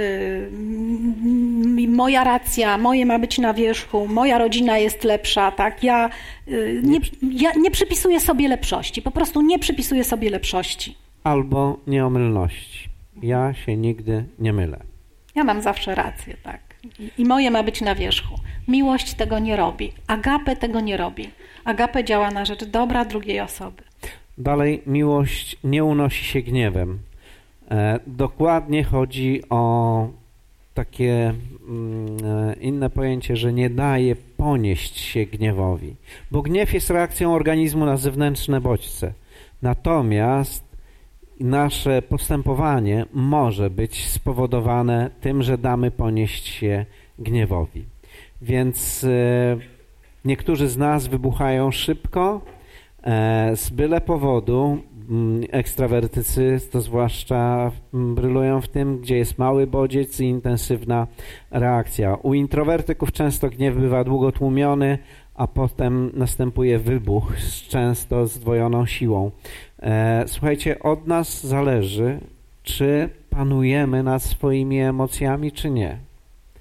yy, moja racja, moje ma być na wierzchu, moja rodzina jest lepsza, tak? Ja, yy, nie, ja nie przypisuję sobie lepszości, po prostu nie przypisuję sobie lepszości. Albo nieomylności. Ja się nigdy nie mylę. Ja mam zawsze rację, tak. I moje ma być na wierzchu. Miłość tego nie robi. Agape tego nie robi. Agape działa na rzecz dobra drugiej osoby. Dalej, miłość nie unosi się gniewem. E, dokładnie chodzi o takie mm, inne pojęcie, że nie daje ponieść się gniewowi. Bo gniew jest reakcją organizmu na zewnętrzne bodźce. Natomiast nasze postępowanie może być spowodowane tym, że damy ponieść się gniewowi. Więc e, niektórzy z nas wybuchają szybko, e, z byle powodu. Ekstrawertycy to zwłaszcza brylują w tym, gdzie jest mały bodziec i intensywna reakcja. U introwertyków często gniew bywa długo tłumiony, a potem następuje wybuch z często zdwojoną siłą. E, słuchajcie, od nas zależy, czy panujemy nad swoimi emocjami, czy nie.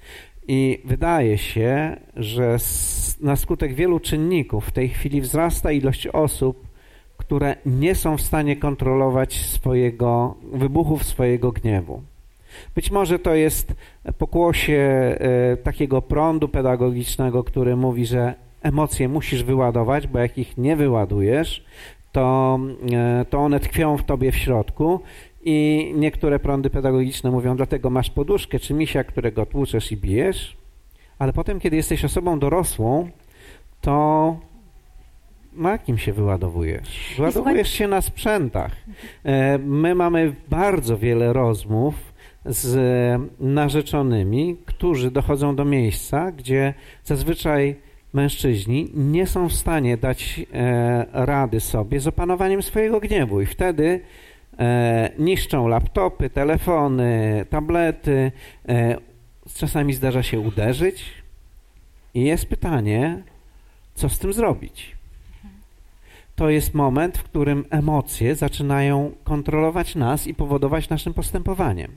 I wydaje się, że na skutek wielu czynników w tej chwili wzrasta ilość osób, które nie są w stanie kontrolować swojego wybuchów swojego gniewu. Być może to jest pokłosie e, takiego prądu pedagogicznego, który mówi, że emocje musisz wyładować, bo jak ich nie wyładujesz, to, e, to one tkwią w tobie w środku i niektóre prądy pedagogiczne mówią, dlatego masz poduszkę czy misia, którego tłuczesz i bijesz, ale potem, kiedy jesteś osobą dorosłą, to na kim się wyładowujesz? Wyładowujesz się na sprzętach. E, my mamy bardzo wiele rozmów z narzeczonymi, którzy dochodzą do miejsca, gdzie zazwyczaj mężczyźni nie są w stanie dać e, rady sobie z opanowaniem swojego gniewu i wtedy e, niszczą laptopy, telefony, tablety. E, czasami zdarza się uderzyć i jest pytanie, co z tym zrobić? To jest moment, w którym emocje zaczynają kontrolować nas i powodować naszym postępowaniem.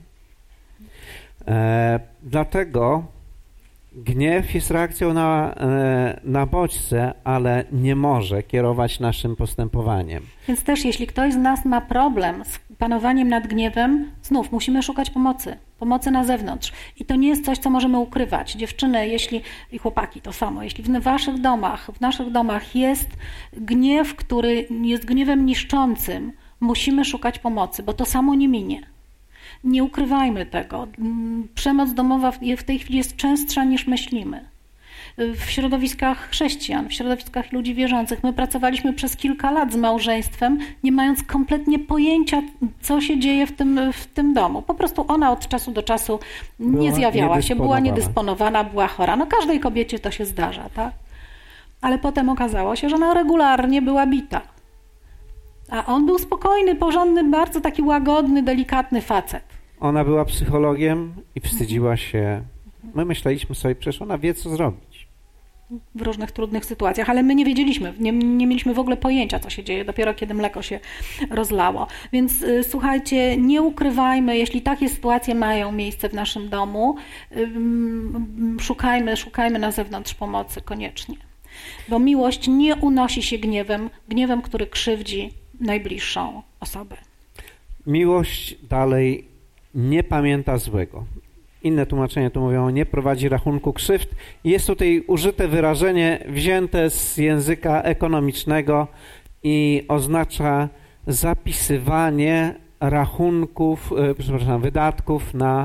E, dlatego gniew jest reakcją na, e, na bodźce, ale nie może kierować naszym postępowaniem. Więc też jeśli ktoś z nas ma problem z panowaniem nad gniewem, znów musimy szukać pomocy. Pomocy na zewnątrz. I to nie jest coś, co możemy ukrywać. Dziewczyny, jeśli i chłopaki to samo, jeśli w waszych domach, w naszych domach jest gniew, który jest gniewem niszczącym, musimy szukać pomocy, bo to samo nie minie. Nie ukrywajmy tego. Przemoc domowa w tej chwili jest częstsza niż myślimy. W środowiskach chrześcijan, w środowiskach ludzi wierzących. My pracowaliśmy przez kilka lat z małżeństwem, nie mając kompletnie pojęcia, co się dzieje w tym, w tym domu. Po prostu ona od czasu do czasu nie była zjawiała się, była niedysponowana, była chora. No każdej kobiecie to się zdarza, tak? Ale potem okazało się, że ona regularnie była bita. A on był spokojny, porządny, bardzo taki łagodny, delikatny facet. Ona była psychologiem i wstydziła się. My myśleliśmy sobie, przecież ona wie, co zrobić. W różnych trudnych sytuacjach, ale my nie wiedzieliśmy, nie, nie mieliśmy w ogóle pojęcia, co się dzieje, dopiero kiedy mleko się rozlało. Więc y, słuchajcie, nie ukrywajmy, jeśli takie sytuacje mają miejsce w naszym domu, y, y, szukajmy, szukajmy na zewnątrz pomocy koniecznie. Bo miłość nie unosi się gniewem, gniewem, który krzywdzi najbliższą osobę. Miłość dalej nie pamięta złego. Inne tłumaczenia tu mówią, nie prowadzi rachunku krzywd. Jest tutaj użyte wyrażenie wzięte z języka ekonomicznego i oznacza zapisywanie rachunków, e, przepraszam, wydatków na,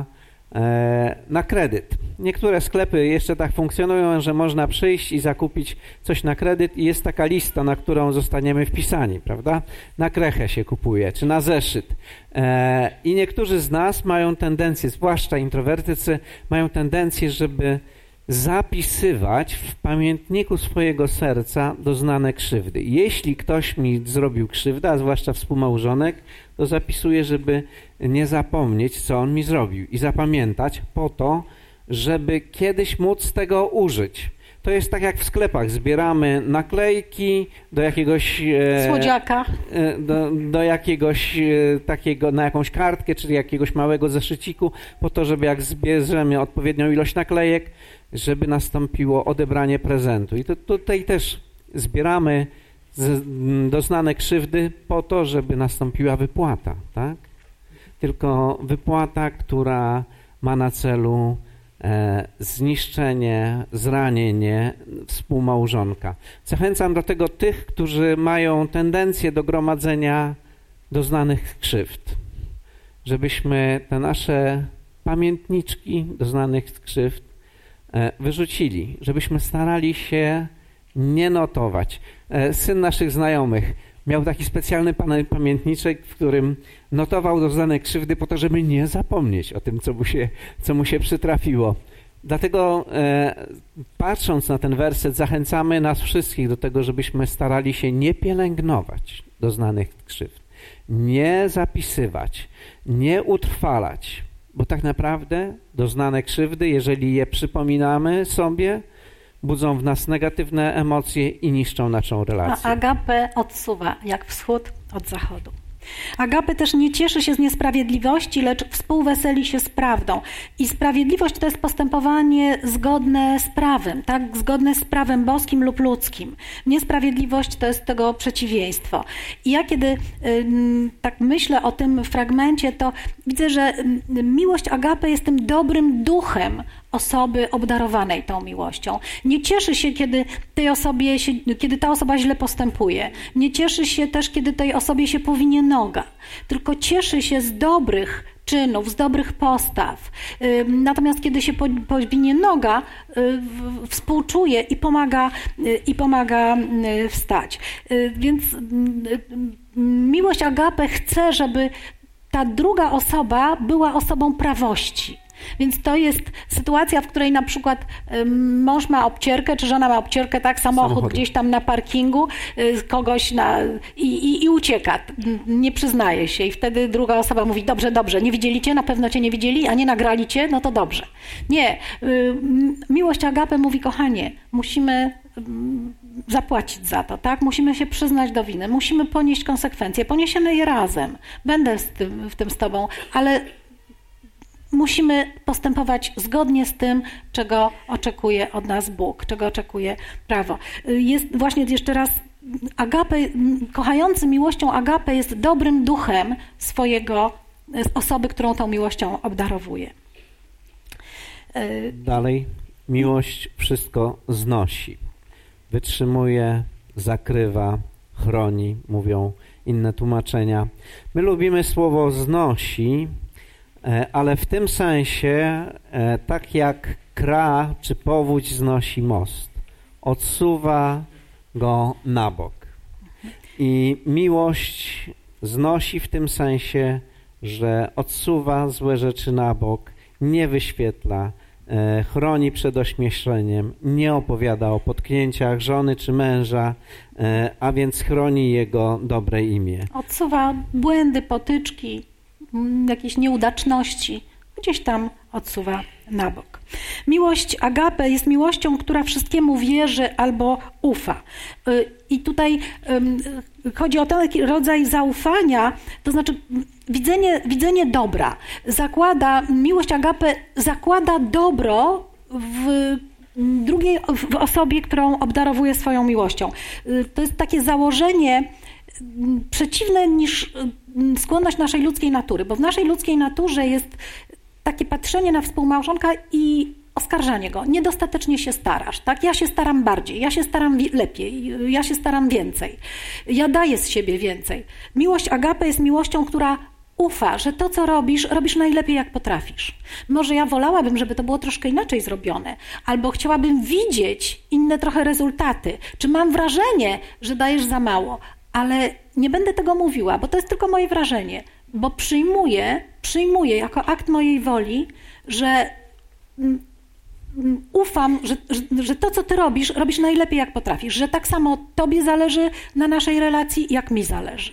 e, na kredyt. Niektóre sklepy jeszcze tak funkcjonują, że można przyjść i zakupić coś na kredyt i jest taka lista, na którą zostaniemy wpisani, prawda? Na krechę się kupuje, czy na zeszyt. E, I niektórzy z nas mają tendencję, zwłaszcza introwertycy, mają tendencję, żeby zapisywać w pamiętniku swojego serca doznane krzywdy. Jeśli ktoś mi zrobił krzywdę, a zwłaszcza współmałżonek, to zapisuję, żeby nie zapomnieć, co on mi zrobił i zapamiętać po to, żeby kiedyś móc tego użyć. To jest tak jak w sklepach. Zbieramy naklejki do jakiegoś... E, Słodziaka. E, do, do jakiegoś e, takiego, na jakąś kartkę, czy jakiegoś małego zeszyciku, po to, żeby jak zbierzemy odpowiednią ilość naklejek, żeby nastąpiło odebranie prezentu. I to, tutaj też zbieramy z, doznane krzywdy po to, żeby nastąpiła wypłata, tak? Tylko wypłata, która ma na celu E, zniszczenie, zranienie współmałżonka. Zachęcam do tego tych, którzy mają tendencję do gromadzenia doznanych krzywd, żebyśmy te nasze pamiętniczki doznanych krzywd e, wyrzucili, żebyśmy starali się nie notować. E, syn naszych znajomych miał taki specjalny pamiętniczek, w którym notował doznane krzywdy po to, żeby nie zapomnieć o tym, co mu się, co mu się przytrafiło. Dlatego e, patrząc na ten werset, zachęcamy nas wszystkich do tego, żebyśmy starali się nie pielęgnować doznanych krzywd, nie zapisywać, nie utrwalać, bo tak naprawdę doznane krzywdy, jeżeli je przypominamy sobie, budzą w nas negatywne emocje i niszczą naszą relację. A agape odsuwa jak wschód od zachodu. Agape też nie cieszy się z niesprawiedliwości, lecz współweseli się z prawdą. I sprawiedliwość to jest postępowanie zgodne z prawem, tak? Zgodne z prawem boskim lub ludzkim. Niesprawiedliwość to jest tego przeciwieństwo. I ja kiedy y, tak myślę o tym fragmencie, to widzę, że y, miłość agape jest tym dobrym duchem osoby obdarowanej tą miłością. Nie cieszy się, kiedy tej osobie się, kiedy ta osoba źle postępuje. Nie cieszy się też, kiedy tej osobie się powinie noga. Tylko cieszy się z dobrych czynów, z dobrych postaw. Natomiast kiedy się powinie noga, współczuje i pomaga, i pomaga wstać. Więc miłość agape chce, żeby ta druga osoba była osobą prawości. Więc to jest sytuacja, w której na przykład mąż ma obcierkę, czy żona ma obcierkę, tak, samochód Samochody. gdzieś tam na parkingu, kogoś na, i, i, i ucieka, nie przyznaje się i wtedy druga osoba mówi, dobrze, dobrze, nie widzieli cię, na pewno cię nie widzieli, a nie nagrali cię, no to dobrze. Nie, miłość agape mówi, kochanie, musimy zapłacić za to, tak? Musimy się przyznać do winy, musimy ponieść konsekwencje, poniesiemy je razem, będę z tym, w tym z tobą, ale musimy postępować zgodnie z tym, czego oczekuje od nas Bóg, czego oczekuje prawo. Jest właśnie jeszcze raz, agape, kochający miłością agape jest dobrym duchem swojego, osoby, którą tą miłością obdarowuje. Dalej, miłość wszystko znosi, wytrzymuje, zakrywa, chroni, mówią inne tłumaczenia. My lubimy słowo znosi, ale w tym sensie, tak jak kra czy powódź znosi most, odsuwa go na bok. I miłość znosi w tym sensie, że odsuwa złe rzeczy na bok, nie wyświetla, chroni przed ośmieszeniem, nie opowiada o potknięciach żony czy męża, a więc chroni jego dobre imię. Odsuwa błędy, potyczki, jakieś nieudaczności, gdzieś tam odsuwa na bok. Miłość agape jest miłością, która wszystkiemu wierzy albo ufa. I tutaj chodzi o ten rodzaj zaufania, to znaczy widzenie, widzenie dobra. Zakłada, miłość agape zakłada dobro w drugiej w osobie, którą obdarowuje swoją miłością. To jest takie założenie przeciwne niż skłonność naszej ludzkiej natury, bo w naszej ludzkiej naturze jest takie patrzenie na współmałżonka i oskarżanie go. Niedostatecznie się starasz, tak? Ja się staram bardziej, ja się staram lepiej, ja się staram więcej. Ja daję z siebie więcej. Miłość agape jest miłością, która ufa, że to, co robisz, robisz najlepiej, jak potrafisz. Może ja wolałabym, żeby to było troszkę inaczej zrobione, albo chciałabym widzieć inne trochę rezultaty. Czy mam wrażenie, że dajesz za mało, ale nie będę tego mówiła, bo to jest tylko moje wrażenie, bo przyjmuję, przyjmuję jako akt mojej woli, że ufam, że, że, że to, co ty robisz, robisz najlepiej, jak potrafisz, że tak samo tobie zależy na naszej relacji, jak mi zależy.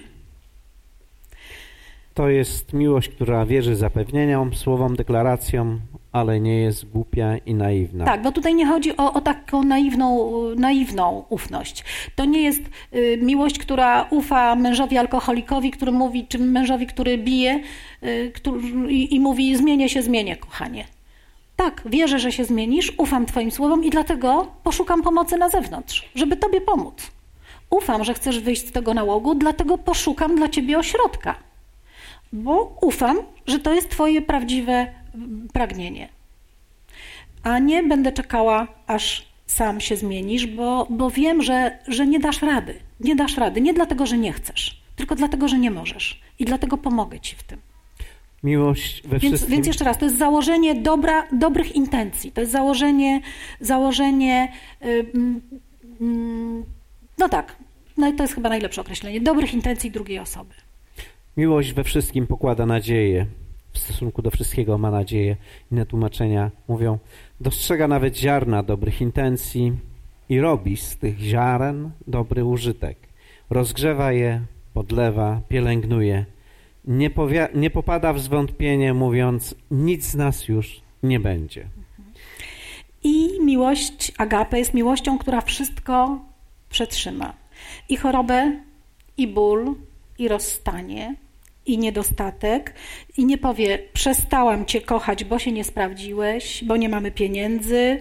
To jest miłość, która wierzy zapewnieniom, słowom, deklaracjom, ale nie jest głupia i naiwna. Tak, bo tutaj nie chodzi o, o taką naiwną, naiwną ufność. To nie jest y, miłość, która ufa mężowi alkoholikowi, który mówi, czy mężowi, który bije y, który, i, i mówi, zmienię się, zmienię, kochanie. Tak, wierzę, że się zmienisz, ufam twoim słowom i dlatego poszukam pomocy na zewnątrz, żeby tobie pomóc. Ufam, że chcesz wyjść z tego nałogu, dlatego poszukam dla ciebie ośrodka. Bo ufam, że to jest twoje prawdziwe pragnienie. A nie będę czekała, aż sam się zmienisz, bo, bo wiem, że, że nie dasz rady. Nie dasz rady. Nie dlatego, że nie chcesz, tylko dlatego, że nie możesz. I dlatego pomogę ci w tym. Miłość we więc, wszystkim. Więc jeszcze raz, to jest założenie dobra, dobrych intencji. To jest założenie, założenie yy, yy, no tak, no to jest chyba najlepsze określenie. Dobrych intencji drugiej osoby. Miłość we wszystkim pokłada nadzieję. W stosunku do wszystkiego ma nadzieję. Inne tłumaczenia mówią, dostrzega nawet ziarna dobrych intencji i robi z tych ziaren dobry użytek. Rozgrzewa je, podlewa, pielęgnuje. Nie, powia- nie popada w zwątpienie, mówiąc, nic z nas już nie będzie. I miłość agape jest miłością, która wszystko przetrzyma. I chorobę, i ból, i rozstanie, i niedostatek, i nie powie: przestałam cię kochać, bo się nie sprawdziłeś, bo nie mamy pieniędzy,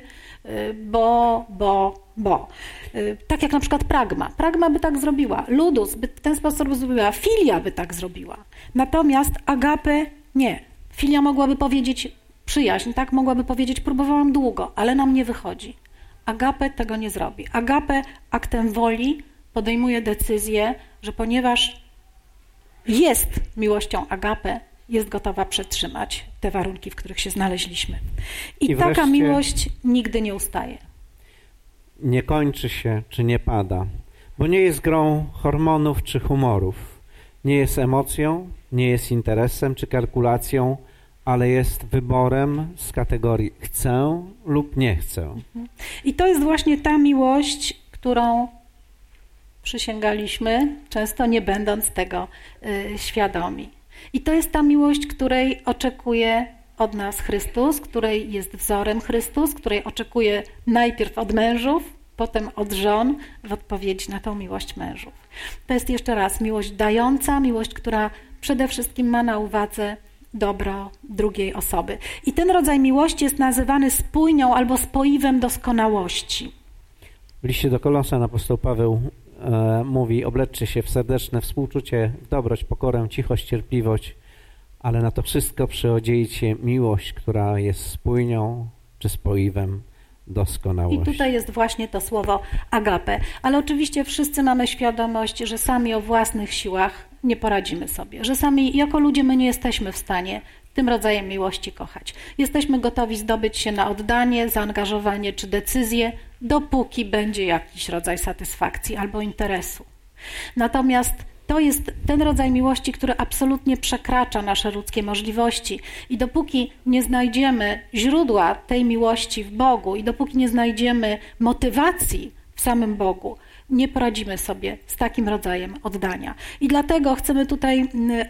bo, bo, bo. Tak jak na przykład pragma. Pragma by tak zrobiła, ludus by w ten sposób zrobiła, filia by tak zrobiła. Natomiast agape nie. Filia mogłaby powiedzieć przyjaźń, tak? Mogłaby powiedzieć: próbowałam długo, ale nam nie wychodzi. Agape tego nie zrobi. Agape aktem woli podejmuje decyzję, że ponieważ jest miłością agape, jest gotowa przetrzymać te warunki, w których się znaleźliśmy. I, I taka miłość nigdy nie ustaje. Nie kończy się, czy nie pada, bo nie jest grą hormonów czy humorów. Nie jest emocją, nie jest interesem czy kalkulacją, ale jest wyborem z kategorii chcę lub nie chcę. I to jest właśnie ta miłość, którą przysięgaliśmy, często nie będąc tego y, świadomi. I to jest ta miłość, której oczekuje od nas Chrystus, której jest wzorem Chrystus, której oczekuje najpierw od mężów, potem od żon w odpowiedzi na tą miłość mężów. To jest jeszcze raz miłość dająca, miłość, która przede wszystkim ma na uwadze dobro drugiej osoby. I ten rodzaj miłości jest nazywany spójnią albo spoiwem doskonałości. W liście do Kolosan apostoł Paweł e, mówi: obleczcie się w serdeczne współczucie, w dobroć, pokorę, cichość, cierpliwość, ale na to wszystko przyodziejcie miłość, która jest spójnią czy spoiwem doskonałości. I tutaj jest właśnie to słowo agape. Ale oczywiście wszyscy mamy świadomość, że sami o własnych siłach nie poradzimy sobie, że sami jako ludzie my nie jesteśmy w stanie tym rodzajem miłości kochać. Jesteśmy gotowi zdobyć się na oddanie, zaangażowanie czy decyzję, dopóki będzie jakiś rodzaj satysfakcji albo interesu. Natomiast to jest ten rodzaj miłości, który absolutnie przekracza nasze ludzkie możliwości. I dopóki nie znajdziemy źródła tej miłości w Bogu i dopóki nie znajdziemy motywacji w samym Bogu, nie poradzimy sobie z takim rodzajem oddania. I dlatego chcemy tutaj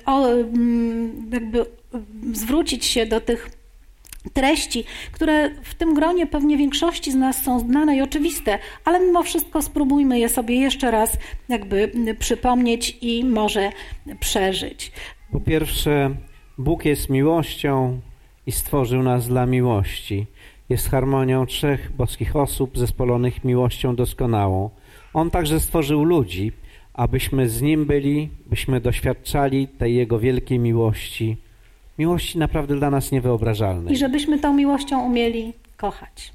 jakby zwrócić się do tych treści, które w tym gronie pewnie większości z nas są znane i oczywiste, ale mimo wszystko spróbujmy je sobie jeszcze raz jakby przypomnieć i może przeżyć. Po pierwsze, Bóg jest miłością i stworzył nas dla miłości. Jest harmonią trzech boskich osób zespolonych miłością doskonałą. On także stworzył ludzi, abyśmy z Nim byli, byśmy doświadczali tej Jego wielkiej miłości. Miłości naprawdę dla nas niewyobrażalnej. I żebyśmy tą miłością umieli kochać.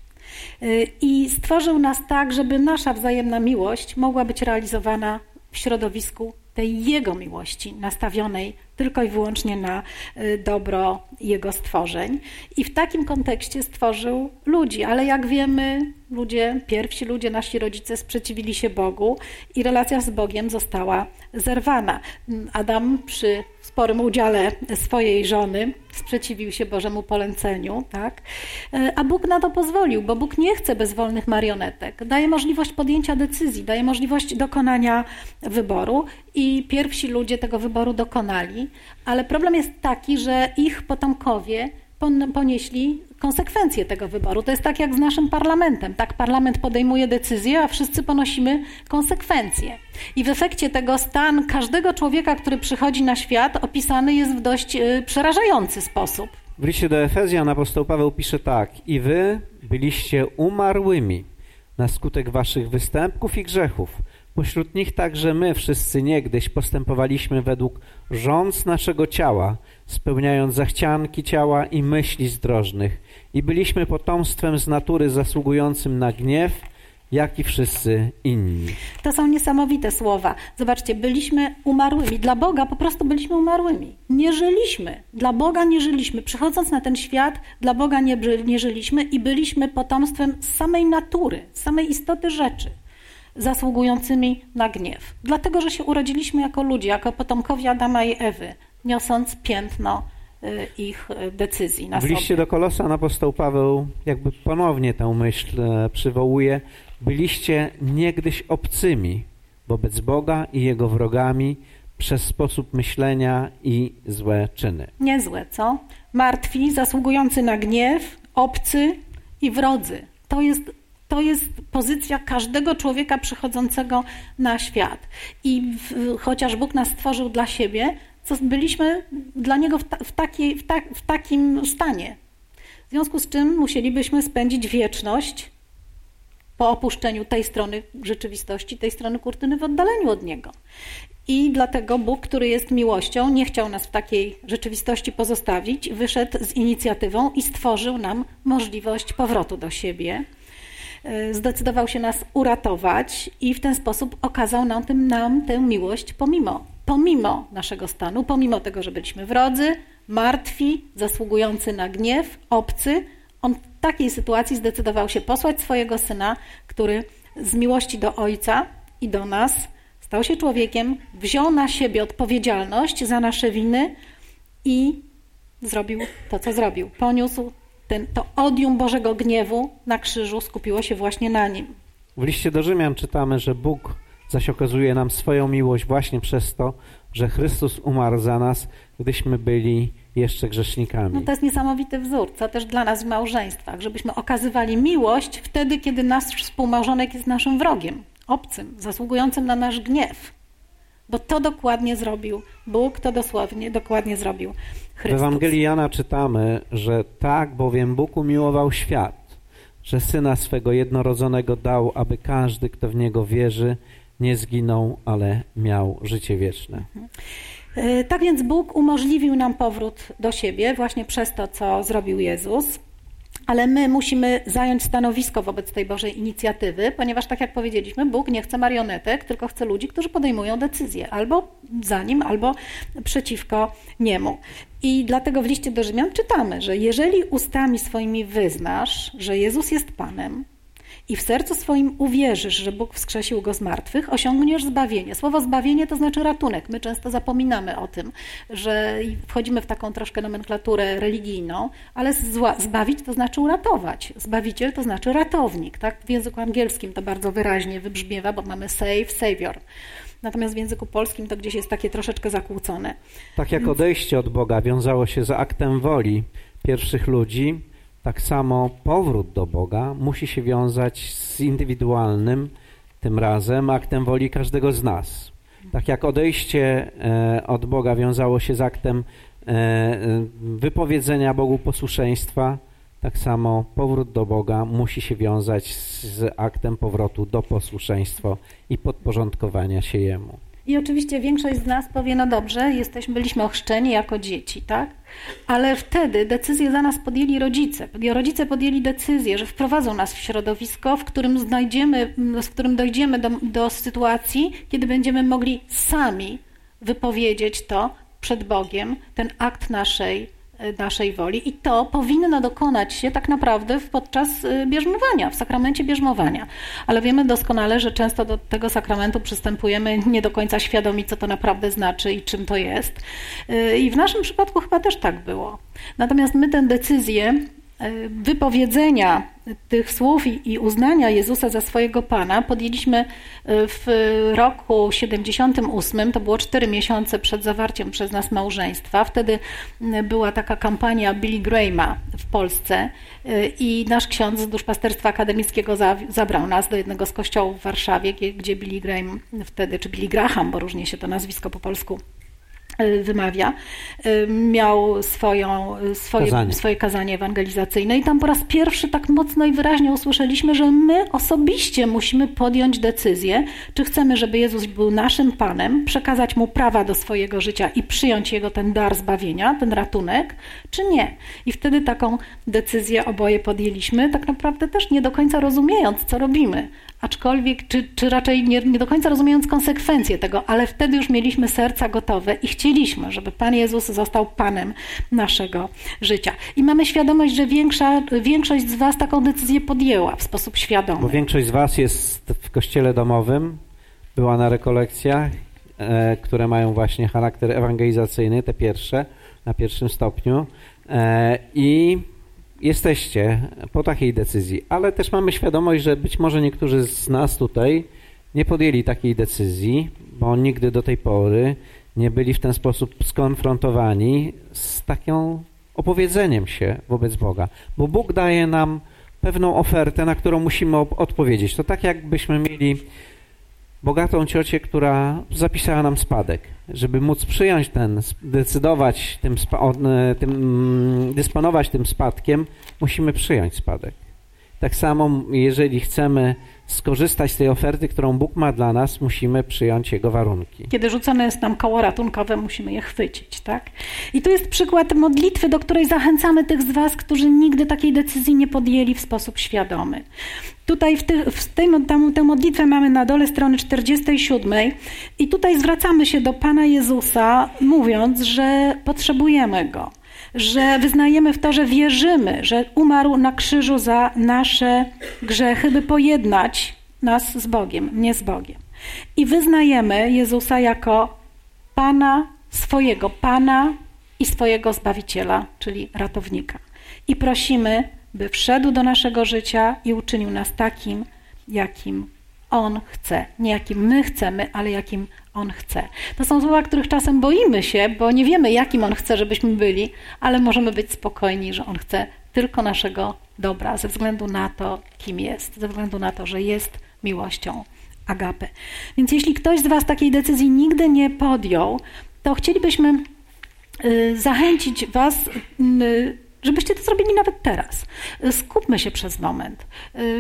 I stworzył nas tak, żeby nasza wzajemna miłość mogła być realizowana w środowisku tej Jego miłości, nastawionej tylko i wyłącznie na dobro Jego stworzeń. I w takim kontekście stworzył ludzi, ale jak wiemy, ludzie, pierwsi ludzie, nasi rodzice sprzeciwili się Bogu i relacja z Bogiem została zerwana. Adam przy sporym udziale swojej żony sprzeciwił się Bożemu poleceniu, tak? A Bóg na to pozwolił, bo Bóg nie chce bezwolnych marionetek. Daje możliwość podjęcia decyzji, daje możliwość dokonania wyboru i pierwsi ludzie tego wyboru dokonali, ale problem jest taki, że ich potomkowie ponieśli konsekwencje tego wyboru. To jest tak jak z naszym parlamentem. Tak, parlament podejmuje decyzje, a wszyscy ponosimy konsekwencje. I w efekcie tego stan każdego człowieka, który przychodzi na świat, opisany jest w dość y, przerażający sposób. W liście do Efezjan apostoł Paweł pisze tak: i wy byliście umarłymi na skutek waszych występków i grzechów. Pośród nich także my wszyscy niegdyś postępowaliśmy według rządz naszego ciała, spełniając zachcianki ciała i myśli zdrożnych. I byliśmy potomstwem z natury zasługującym na gniew, jak i wszyscy inni. To są niesamowite słowa. Zobaczcie, byliśmy umarłymi. Dla Boga po prostu byliśmy umarłymi. Nie żyliśmy. Dla Boga nie żyliśmy. Przychodząc na ten świat, dla Boga nie, nie żyliśmy i byliśmy potomstwem z samej natury, z samej istoty rzeczy, zasługującymi na gniew. Dlatego, że się urodziliśmy jako ludzie, jako potomkowie Adama i Ewy, niosąc piętno y, ich decyzji na sobie. W liście do Kolosan apostoł Paweł jakby ponownie tę myśl e, przywołuje. Byliście niegdyś obcymi wobec Boga i Jego wrogami przez sposób myślenia i złe czyny. Niezłe, co? Martwi, zasługujący na gniew, obcy i wrodzy. To jest To jest pozycja każdego człowieka przychodzącego na świat. I w, chociaż Bóg nas stworzył dla siebie, to byliśmy dla Niego w, ta, w, taki, w, ta, w takim stanie. W związku z czym musielibyśmy spędzić wieczność po opuszczeniu tej strony rzeczywistości, tej strony kurtyny w oddaleniu od Niego. I dlatego Bóg, który jest miłością, nie chciał nas w takiej rzeczywistości pozostawić, wyszedł z inicjatywą i stworzył nam możliwość powrotu do siebie. Zdecydował się nas uratować i w ten sposób okazał nam, tym, nam tę miłość pomimo, pomimo naszego stanu, pomimo tego, że byliśmy wrodzy, martwi, zasługujący na gniew, obcy. On w takiej sytuacji zdecydował się posłać swojego Syna, który z miłości do Ojca i do nas stał się człowiekiem, wziął na siebie odpowiedzialność za nasze winy i zrobił to, co zrobił. Poniósł ten, to odium Bożego gniewu na krzyżu, skupiło się właśnie na Nim. W liście do Rzymian czytamy, że Bóg zaś okazuje nam swoją miłość właśnie przez to, że Chrystus umarł za nas, gdyśmy byli jeszcze grzesznikami. No to jest niesamowity wzór, co też dla nas w małżeństwach, żebyśmy okazywali miłość wtedy, kiedy nasz współmałżonek jest naszym wrogiem, obcym, zasługującym na nasz gniew. Bo to dokładnie zrobił Bóg, to dosłownie dokładnie zrobił Chrystus. W Ewangelii Jana czytamy, że tak bowiem Bóg umiłował świat, że Syna swego jednorodzonego dał, aby każdy, kto w Niego wierzy, nie zginął, ale miał życie wieczne. Mhm. Tak więc Bóg umożliwił nam powrót do siebie właśnie przez to, co zrobił Jezus. Ale my musimy zająć stanowisko wobec tej Bożej inicjatywy, ponieważ tak jak powiedzieliśmy, Bóg nie chce marionetek, tylko chce ludzi, którzy podejmują decyzje albo za Nim, albo przeciwko Niemu. I dlatego w liście do Rzymian czytamy, że jeżeli ustami swoimi wyznasz, że Jezus jest Panem i w sercu swoim uwierzysz, że Bóg wskrzesił Go z martwych, osiągniesz zbawienie. Słowo zbawienie to znaczy ratunek. My często zapominamy o tym, że wchodzimy w taką troszkę nomenklaturę religijną, ale zbawić to znaczy uratować. Zbawiciel to znaczy ratownik. Tak? W języku angielskim to bardzo wyraźnie wybrzmiewa, bo mamy save, savior. Natomiast w języku polskim to gdzieś jest takie troszeczkę zakłócone. Tak jak odejście od Boga wiązało się z aktem woli pierwszych ludzi, tak samo powrót do Boga musi się wiązać z indywidualnym, tym razem, aktem woli każdego z nas. Tak jak odejście od Boga wiązało się z aktem wypowiedzenia Bogu posłuszeństwa, tak samo powrót do Boga musi się wiązać z aktem powrotu do posłuszeństwa i podporządkowania się Jemu. I oczywiście większość z nas powie, no dobrze, jesteśmy, byliśmy ochrzczeni jako dzieci, tak? Ale wtedy decyzję za nas podjęli rodzice. Rodzice podjęli decyzję, że wprowadzą nas w środowisko, w którym znajdziemy, w którym dojdziemy do, do sytuacji, kiedy będziemy mogli sami wypowiedzieć to przed Bogiem, ten akt naszej naszej woli i to powinno dokonać się tak naprawdę podczas bierzmowania, w sakramencie bierzmowania. Ale wiemy doskonale, że często do tego sakramentu przystępujemy nie do końca świadomi, co to naprawdę znaczy i czym to jest. I w naszym przypadku chyba też tak było. Natomiast my tę decyzję wypowiedzenia tych słów i uznania Jezusa za swojego Pana podjęliśmy w roku siedemdziesiątym ósmym, to było cztery miesiące przed zawarciem przez nas małżeństwa. Wtedy była taka kampania Billy Grahama w Polsce i nasz ksiądz z duszpasterstwa akademickiego zabrał nas do jednego z kościołów w Warszawie, gdzie Billy Graham wtedy, czy Billy Graham, bo różnie się to nazwisko po polsku wymawia, miał swoją, swoje, kazanie. swoje kazanie ewangelizacyjne i tam po raz pierwszy tak mocno i wyraźnie usłyszeliśmy, że my osobiście musimy podjąć decyzję, czy chcemy, żeby Jezus był naszym Panem, przekazać Mu prawa do swojego życia i przyjąć Jego ten dar zbawienia, ten ratunek, czy nie. I wtedy taką decyzję oboje podjęliśmy, tak naprawdę też nie do końca rozumiejąc, co robimy. Aczkolwiek, czy, czy raczej nie, nie do końca rozumiejąc konsekwencje tego, ale wtedy już mieliśmy serca gotowe i chcieliśmy, żeby Pan Jezus został Panem naszego życia. I mamy świadomość, że większa, większość z Was taką decyzję podjęła w sposób świadomy. Bo większość z Was jest w kościele domowym, była na rekolekcjach, e, które mają właśnie charakter ewangelizacyjny, te pierwsze, na pierwszym stopniu e, i jesteście po takiej decyzji, ale też mamy świadomość, że być może niektórzy z nas tutaj nie podjęli takiej decyzji, bo nigdy do tej pory nie byli w ten sposób skonfrontowani z takim opowiedzeniem się wobec Boga. Bo Bóg daje nam pewną ofertę, na którą musimy odpowiedzieć. To tak jakbyśmy mieli bogatą ciocię, która zapisała nam spadek. Żeby móc przyjąć ten, decydować tym, tym, dysponować tym spadkiem, musimy przyjąć spadek. Tak samo, jeżeli chcemy skorzystać z tej oferty, którą Bóg ma dla nas, musimy przyjąć Jego warunki. Kiedy rzucone jest nam koło ratunkowe, musimy je chwycić, tak? I tu jest przykład modlitwy, do której zachęcamy tych z was, którzy nigdy takiej decyzji nie podjęli w sposób świadomy. Tutaj w, tych, w tej, tam, tę modlitwę mamy na dole strony czterdziestej siódmej i tutaj zwracamy się do Pana Jezusa, mówiąc, że potrzebujemy Go, że wyznajemy w to, że wierzymy, że umarł na krzyżu za nasze grzechy, by pojednać nas z Bogiem, nie z Bogiem. I wyznajemy Jezusa jako Pana, swojego Pana i swojego Zbawiciela, czyli ratownika. I prosimy, by wszedł do naszego życia i uczynił nas takim, jakim On chce. Nie jakim my chcemy, ale jakim On chce. To są słowa, których czasem boimy się, bo nie wiemy, jakim On chce, żebyśmy byli, ale możemy być spokojni, że On chce tylko naszego dobra, ze względu na to, kim jest, ze względu na to, że jest miłością agape. Więc jeśli ktoś z was takiej decyzji nigdy nie podjął, to chcielibyśmy y, zachęcić was, y, żebyście to zrobili nawet teraz. Skupmy się przez moment.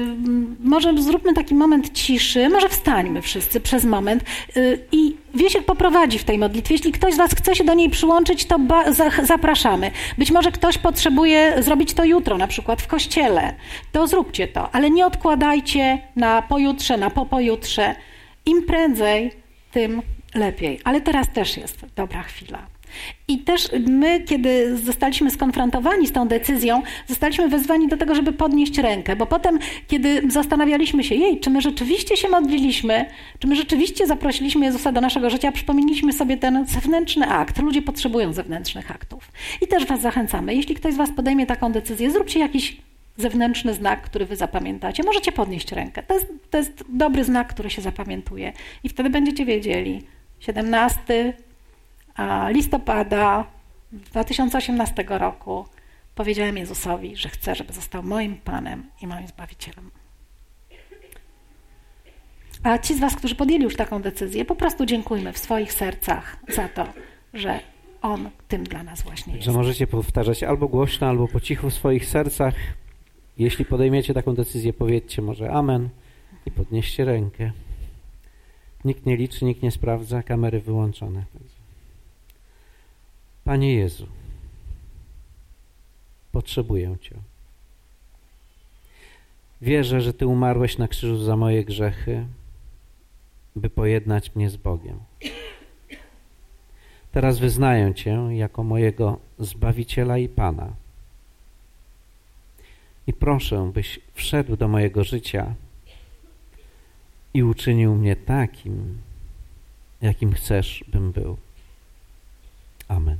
Może zróbmy taki moment ciszy, może wstańmy wszyscy przez moment i Wiesiek poprowadzi w tej modlitwie. Jeśli ktoś z was chce się do niej przyłączyć, to zapraszamy. Być może ktoś potrzebuje zrobić to jutro, na przykład w kościele. To zróbcie to, ale nie odkładajcie na pojutrze, na popojutrze. Im prędzej, tym lepiej. Ale teraz też jest dobra chwila. I też my, kiedy zostaliśmy skonfrontowani z tą decyzją, zostaliśmy wezwani do tego, żeby podnieść rękę, bo potem, kiedy zastanawialiśmy się, jej, czy my rzeczywiście się modliliśmy, czy my rzeczywiście zaprosiliśmy Jezusa do naszego życia, przypomnieliśmy sobie ten zewnętrzny akt. Ludzie potrzebują zewnętrznych aktów. I też was zachęcamy, jeśli ktoś z was podejmie taką decyzję, zróbcie jakiś zewnętrzny znak, który wy zapamiętacie. Możecie podnieść rękę. To jest, to jest dobry znak, który się zapamiętuje. I wtedy będziecie wiedzieli, siedemnastego listopada dwa tysiące osiemnastego roku powiedziałem Jezusowi, że chcę, żeby został moim Panem i moim Zbawicielem. A ci z was, którzy podjęli już taką decyzję, po prostu dziękujmy w swoich sercach za to, że On tym dla nas właśnie jest. Że możecie powtarzać albo głośno, albo po cichu w swoich sercach. Jeśli podejmiecie taką decyzję, powiedzcie może amen i podnieście rękę. Nikt nie liczy, nikt nie sprawdza, kamery wyłączone. Panie Jezu, potrzebuję Cię. Wierzę, że Ty umarłeś na krzyżu za moje grzechy, by pojednać mnie z Bogiem. Teraz wyznaję Cię jako mojego Zbawiciela i Pana. I proszę, byś wszedł do mojego życia i uczynił mnie takim, jakim chcesz, bym był. Amen.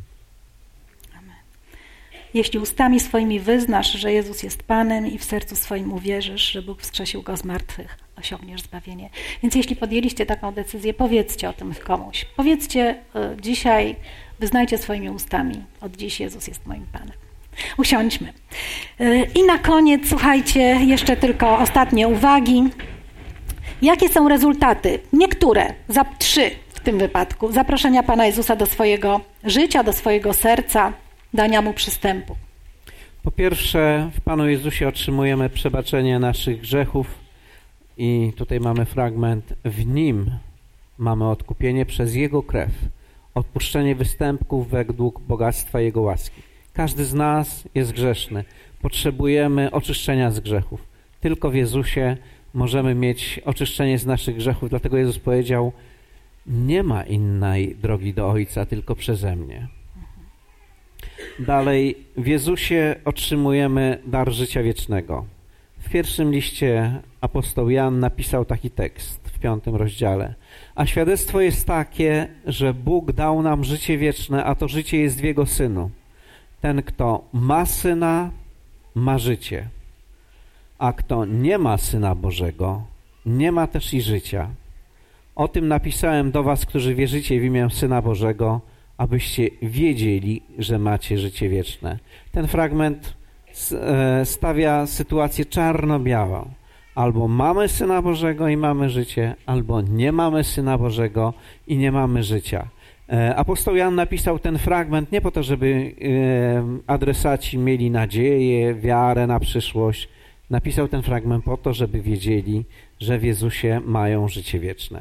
Jeśli ustami swoimi wyznasz, że Jezus jest Panem i w sercu swoim uwierzysz, że Bóg wskrzesił Go z martwych, osiągniesz zbawienie. Więc jeśli podjęliście taką decyzję, powiedzcie o tym komuś. Powiedzcie y, dzisiaj, wyznajcie swoimi ustami, od dziś Jezus jest moim Panem. Usiądźmy. Y, I na koniec, słuchajcie, jeszcze tylko ostatnie uwagi. Jakie są rezultaty? Niektóre, za trzy w tym wypadku, zaproszenia Pana Jezusa do swojego życia, do swojego serca, dania Mu przystępu. Po pierwsze, w Panu Jezusie otrzymujemy przebaczenie naszych grzechów i tutaj mamy fragment, w Nim mamy odkupienie przez Jego krew, odpuszczenie występków według bogactwa Jego łaski. Każdy z nas jest grzeszny, potrzebujemy oczyszczenia z grzechów. Tylko w Jezusie możemy mieć oczyszczenie z naszych grzechów, dlatego Jezus powiedział, nie ma innej drogi do Ojca, tylko przeze mnie. Dalej, w Jezusie otrzymujemy dar życia wiecznego. W pierwszym liście apostoł Jan napisał taki tekst w piątym rozdziale. A świadectwo jest takie, że Bóg dał nam życie wieczne, a to życie jest w Jego Synu. Ten, kto ma Syna, ma życie. A kto nie ma Syna Bożego, nie ma też i życia. O tym napisałem do was, którzy wierzycie w imię Syna Bożego, abyście wiedzieli, że macie życie wieczne. Ten fragment stawia sytuację czarno-białą. Albo mamy Syna Bożego i mamy życie, albo nie mamy Syna Bożego i nie mamy życia. Apostoł Jan napisał ten fragment nie po to, żeby adresaci mieli nadzieję, wiarę na przyszłość. Napisał ten fragment po to, żeby wiedzieli, że w Jezusie mają życie wieczne.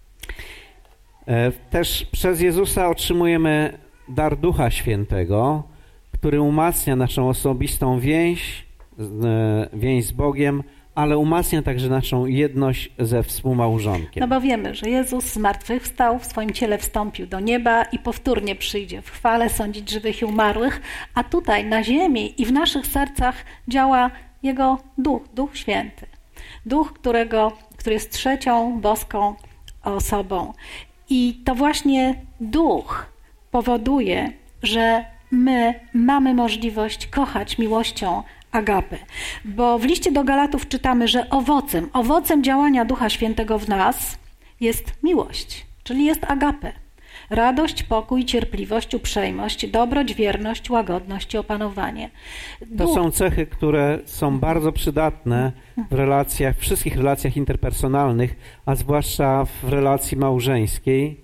Też przez Jezusa otrzymujemy dar Ducha Świętego, który umacnia naszą osobistą więź, więź z Bogiem, ale umacnia także naszą jedność ze współmałżonkiem. No bo wiemy, że Jezus zmartwychwstał, w swoim ciele wstąpił do nieba i powtórnie przyjdzie w chwale sądzić żywych i umarłych, a tutaj na ziemi i w naszych sercach działa Jego Duch, Duch Święty. Duch, którego, który jest trzecią boską osobą. I to właśnie Duch powoduje, że my mamy możliwość kochać miłością agapy. Bo w liście do Galatów czytamy, że owocem, owocem działania Ducha Świętego w nas jest miłość, czyli jest agapę. Radość, pokój, cierpliwość, uprzejmość, dobroć, wierność, łagodność i opanowanie. Duch... To są cechy, które są bardzo przydatne w relacjach, w wszystkich relacjach interpersonalnych, a zwłaszcza w relacji małżeńskiej.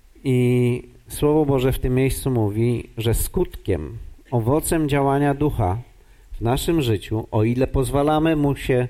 I Słowo Boże w tym miejscu mówi, że skutkiem, owocem działania Ducha w naszym życiu, o ile pozwalamy Mu się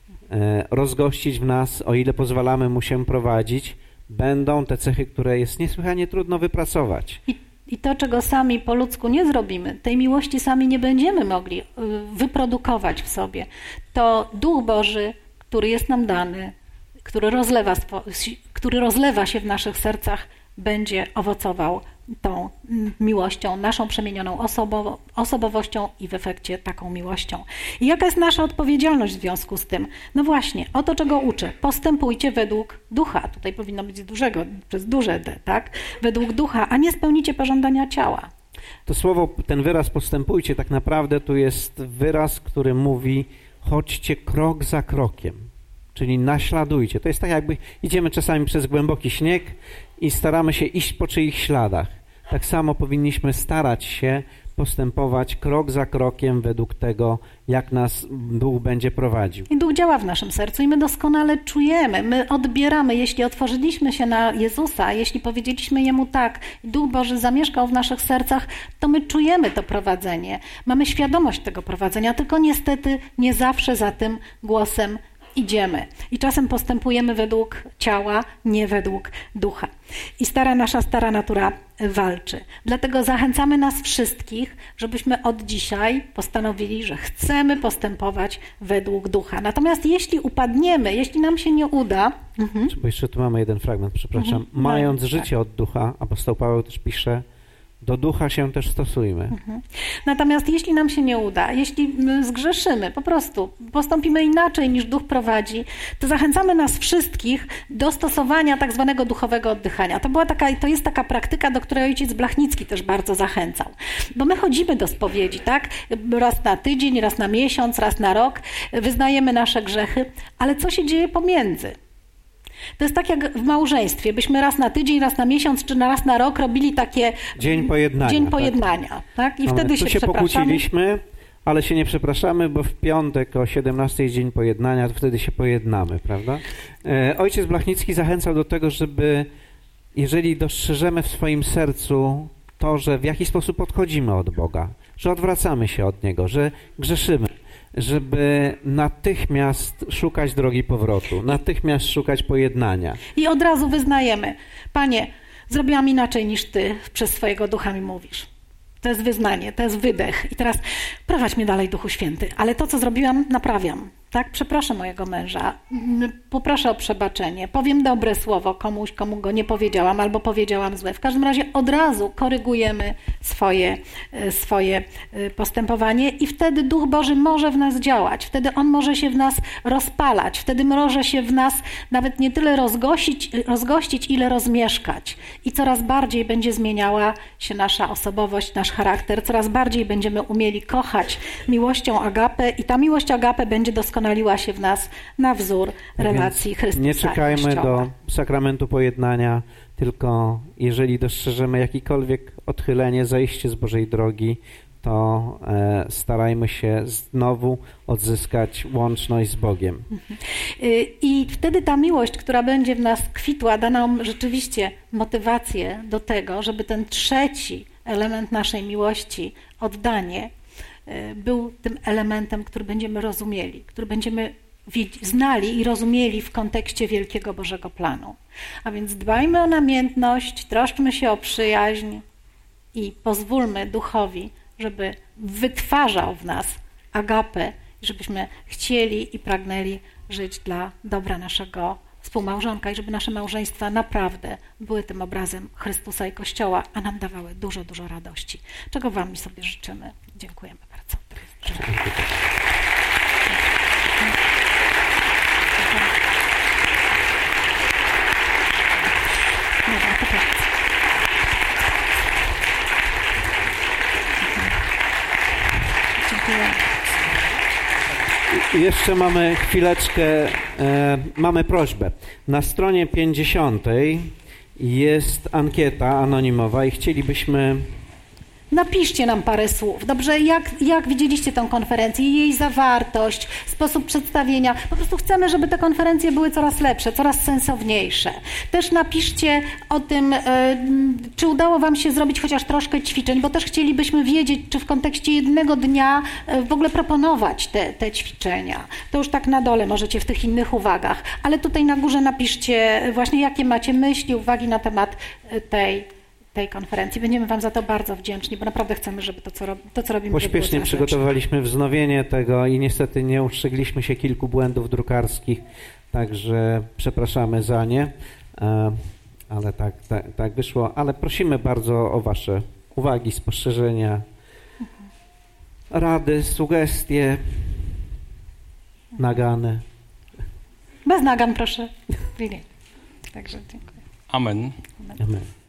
e, rozgościć w nas, o ile pozwalamy Mu się prowadzić, będą te cechy, które jest niesłychanie trudno wypracować. I, I to, czego sami po ludzku nie zrobimy, tej miłości sami nie będziemy mogli y, wyprodukować w sobie. To Duch Boży, który jest nam dany, który rozlewa, który rozlewa się w naszych sercach, będzie owocował tą miłością, naszą przemienioną osobowo, osobowością i w efekcie taką miłością. I jaka jest nasza odpowiedzialność w związku z tym? No właśnie, o to, czego uczę. Postępujcie według ducha. Tutaj powinno być dużego, przez duże D, tak? Według ducha, a nie spełnicie pożądania ciała. To słowo, ten wyraz postępujcie, tak naprawdę tu jest wyraz, który mówi chodźcie krok za krokiem. Czyli naśladujcie. To jest tak, jakby idziemy czasami przez głęboki śnieg i staramy się iść po czyichś śladach. Tak samo powinniśmy starać się postępować krok za krokiem według tego, jak nas Duch będzie prowadził. I Duch działa w naszym sercu i my doskonale czujemy, my odbieramy, jeśli otworzyliśmy się na Jezusa, jeśli powiedzieliśmy Jemu tak, i Duch Boży zamieszkał w naszych sercach, to my czujemy to prowadzenie. Mamy świadomość tego prowadzenia, tylko niestety nie zawsze za tym głosem idziemy. I czasem postępujemy według ciała, nie według ducha. I stara nasza stara natura walczy. Dlatego zachęcamy nas wszystkich, żebyśmy od dzisiaj postanowili, że chcemy postępować według ducha. Natomiast jeśli upadniemy, jeśli nam się nie uda... Mhm. Bo jeszcze tu mamy jeden fragment, przepraszam. Mhm. Mając tak. życie od ducha, apostoł Paweł też pisze, do ducha się też stosujmy. Mhm. Natomiast jeśli nam się nie uda, jeśli zgrzeszymy, po prostu postąpimy inaczej niż duch prowadzi, to zachęcamy nas wszystkich do stosowania tak zwanego duchowego oddychania. To była taka, to jest taka praktyka, do której ojciec Blachnicki też bardzo zachęcał. Bo my chodzimy do spowiedzi, tak? Raz na tydzień, raz na miesiąc, raz na rok, wyznajemy nasze grzechy, ale co się dzieje pomiędzy? To jest tak jak w małżeństwie. Byśmy raz na tydzień, raz na miesiąc, czy na raz na rok robili takie... Dzień pojednania. Dzień pojednania, tak? tak? I no, wtedy się, się przepraszamy. pokłóciliśmy, ale się nie przepraszamy, bo w piątek o siedemnastej jest dzień pojednania, to wtedy się pojednamy, prawda? E, ojciec Blachnicki zachęcał do tego, żeby jeżeli dostrzeżemy w swoim sercu to, że w jaki sposób odchodzimy od Boga, że odwracamy się od Niego, że grzeszymy, żeby natychmiast szukać drogi powrotu, natychmiast szukać pojednania. I od razu wyznajemy, Panie, zrobiłam inaczej niż Ty przez swojego ducha mi mówisz. To jest wyznanie, to jest wydech. I teraz prowadź mnie dalej, Duchu Święty, ale to, co zrobiłam, naprawiam. Tak? Przeproszę mojego męża, poproszę o przebaczenie, powiem dobre słowo komuś, komu go nie powiedziałam albo powiedziałam złe. W każdym razie od razu korygujemy swoje, swoje postępowanie i wtedy Duch Boży może w nas działać, wtedy On może się w nas rozpalać, wtedy może się w nas nawet nie tyle rozgościć, rozgościć ile rozmieszkać i coraz bardziej będzie zmieniała się nasza osobowość, nasz charakter, coraz bardziej będziemy umieli kochać miłością agapę i ta miłość agapę będzie doskonaliła się w nas na wzór relacji Chrystusa. Nie czekajmy do sakramentu pojednania, tylko jeżeli dostrzeżemy jakikolwiek odchylenie, zejście z Bożej drogi, to e, starajmy się znowu odzyskać łączność z Bogiem. I wtedy ta miłość, która będzie w nas kwitła, da nam rzeczywiście motywację do tego, żeby ten trzeci element naszej miłości, oddanie, był tym elementem, który będziemy rozumieli, który będziemy znali i rozumieli w kontekście wielkiego Bożego planu. A więc dbajmy o namiętność, troszczmy się o przyjaźń i pozwólmy Duchowi, żeby wytwarzał w nas agapę, żebyśmy chcieli i pragnęli żyć dla dobra naszego współmałżonka i żeby nasze małżeństwa naprawdę były tym obrazem Chrystusa i Kościoła, a nam dawały dużo, dużo radości. Czego wam i sobie życzymy. Dziękujemy bardzo. Dobra, to bardzo. Dziękuję. Jeszcze mamy chwileczkę, e, mamy prośbę. Na stronie pięćdziesiątej jest ankieta anonimowa i chcielibyśmy... Napiszcie nam parę słów. Dobrze, jak, jak widzieliście tę konferencję, jej zawartość, sposób przedstawienia. Po prostu chcemy, żeby te konferencje były coraz lepsze, coraz sensowniejsze. Też napiszcie o tym, czy udało wam się zrobić chociaż troszkę ćwiczeń, bo też chcielibyśmy wiedzieć, czy w kontekście jednego dnia w ogóle proponować te, te ćwiczenia. To już tak na dole możecie w tych innych uwagach, ale tutaj na górze napiszcie właśnie, jakie macie myśli, uwagi na temat tej tej konferencji. Będziemy wam za to bardzo wdzięczni, bo naprawdę chcemy, żeby to, co, rob, to, co robimy... Pośpiesznie przygotowaliśmy wznowienie tego i niestety nie ustrzegliśmy się kilku błędów drukarskich, także przepraszamy za nie, ale tak, tak, tak wyszło. Ale prosimy bardzo o wasze uwagi, spostrzeżenia, rady, sugestie, nagany. Bez nagan, proszę. Także dziękuję. Amen. Amen.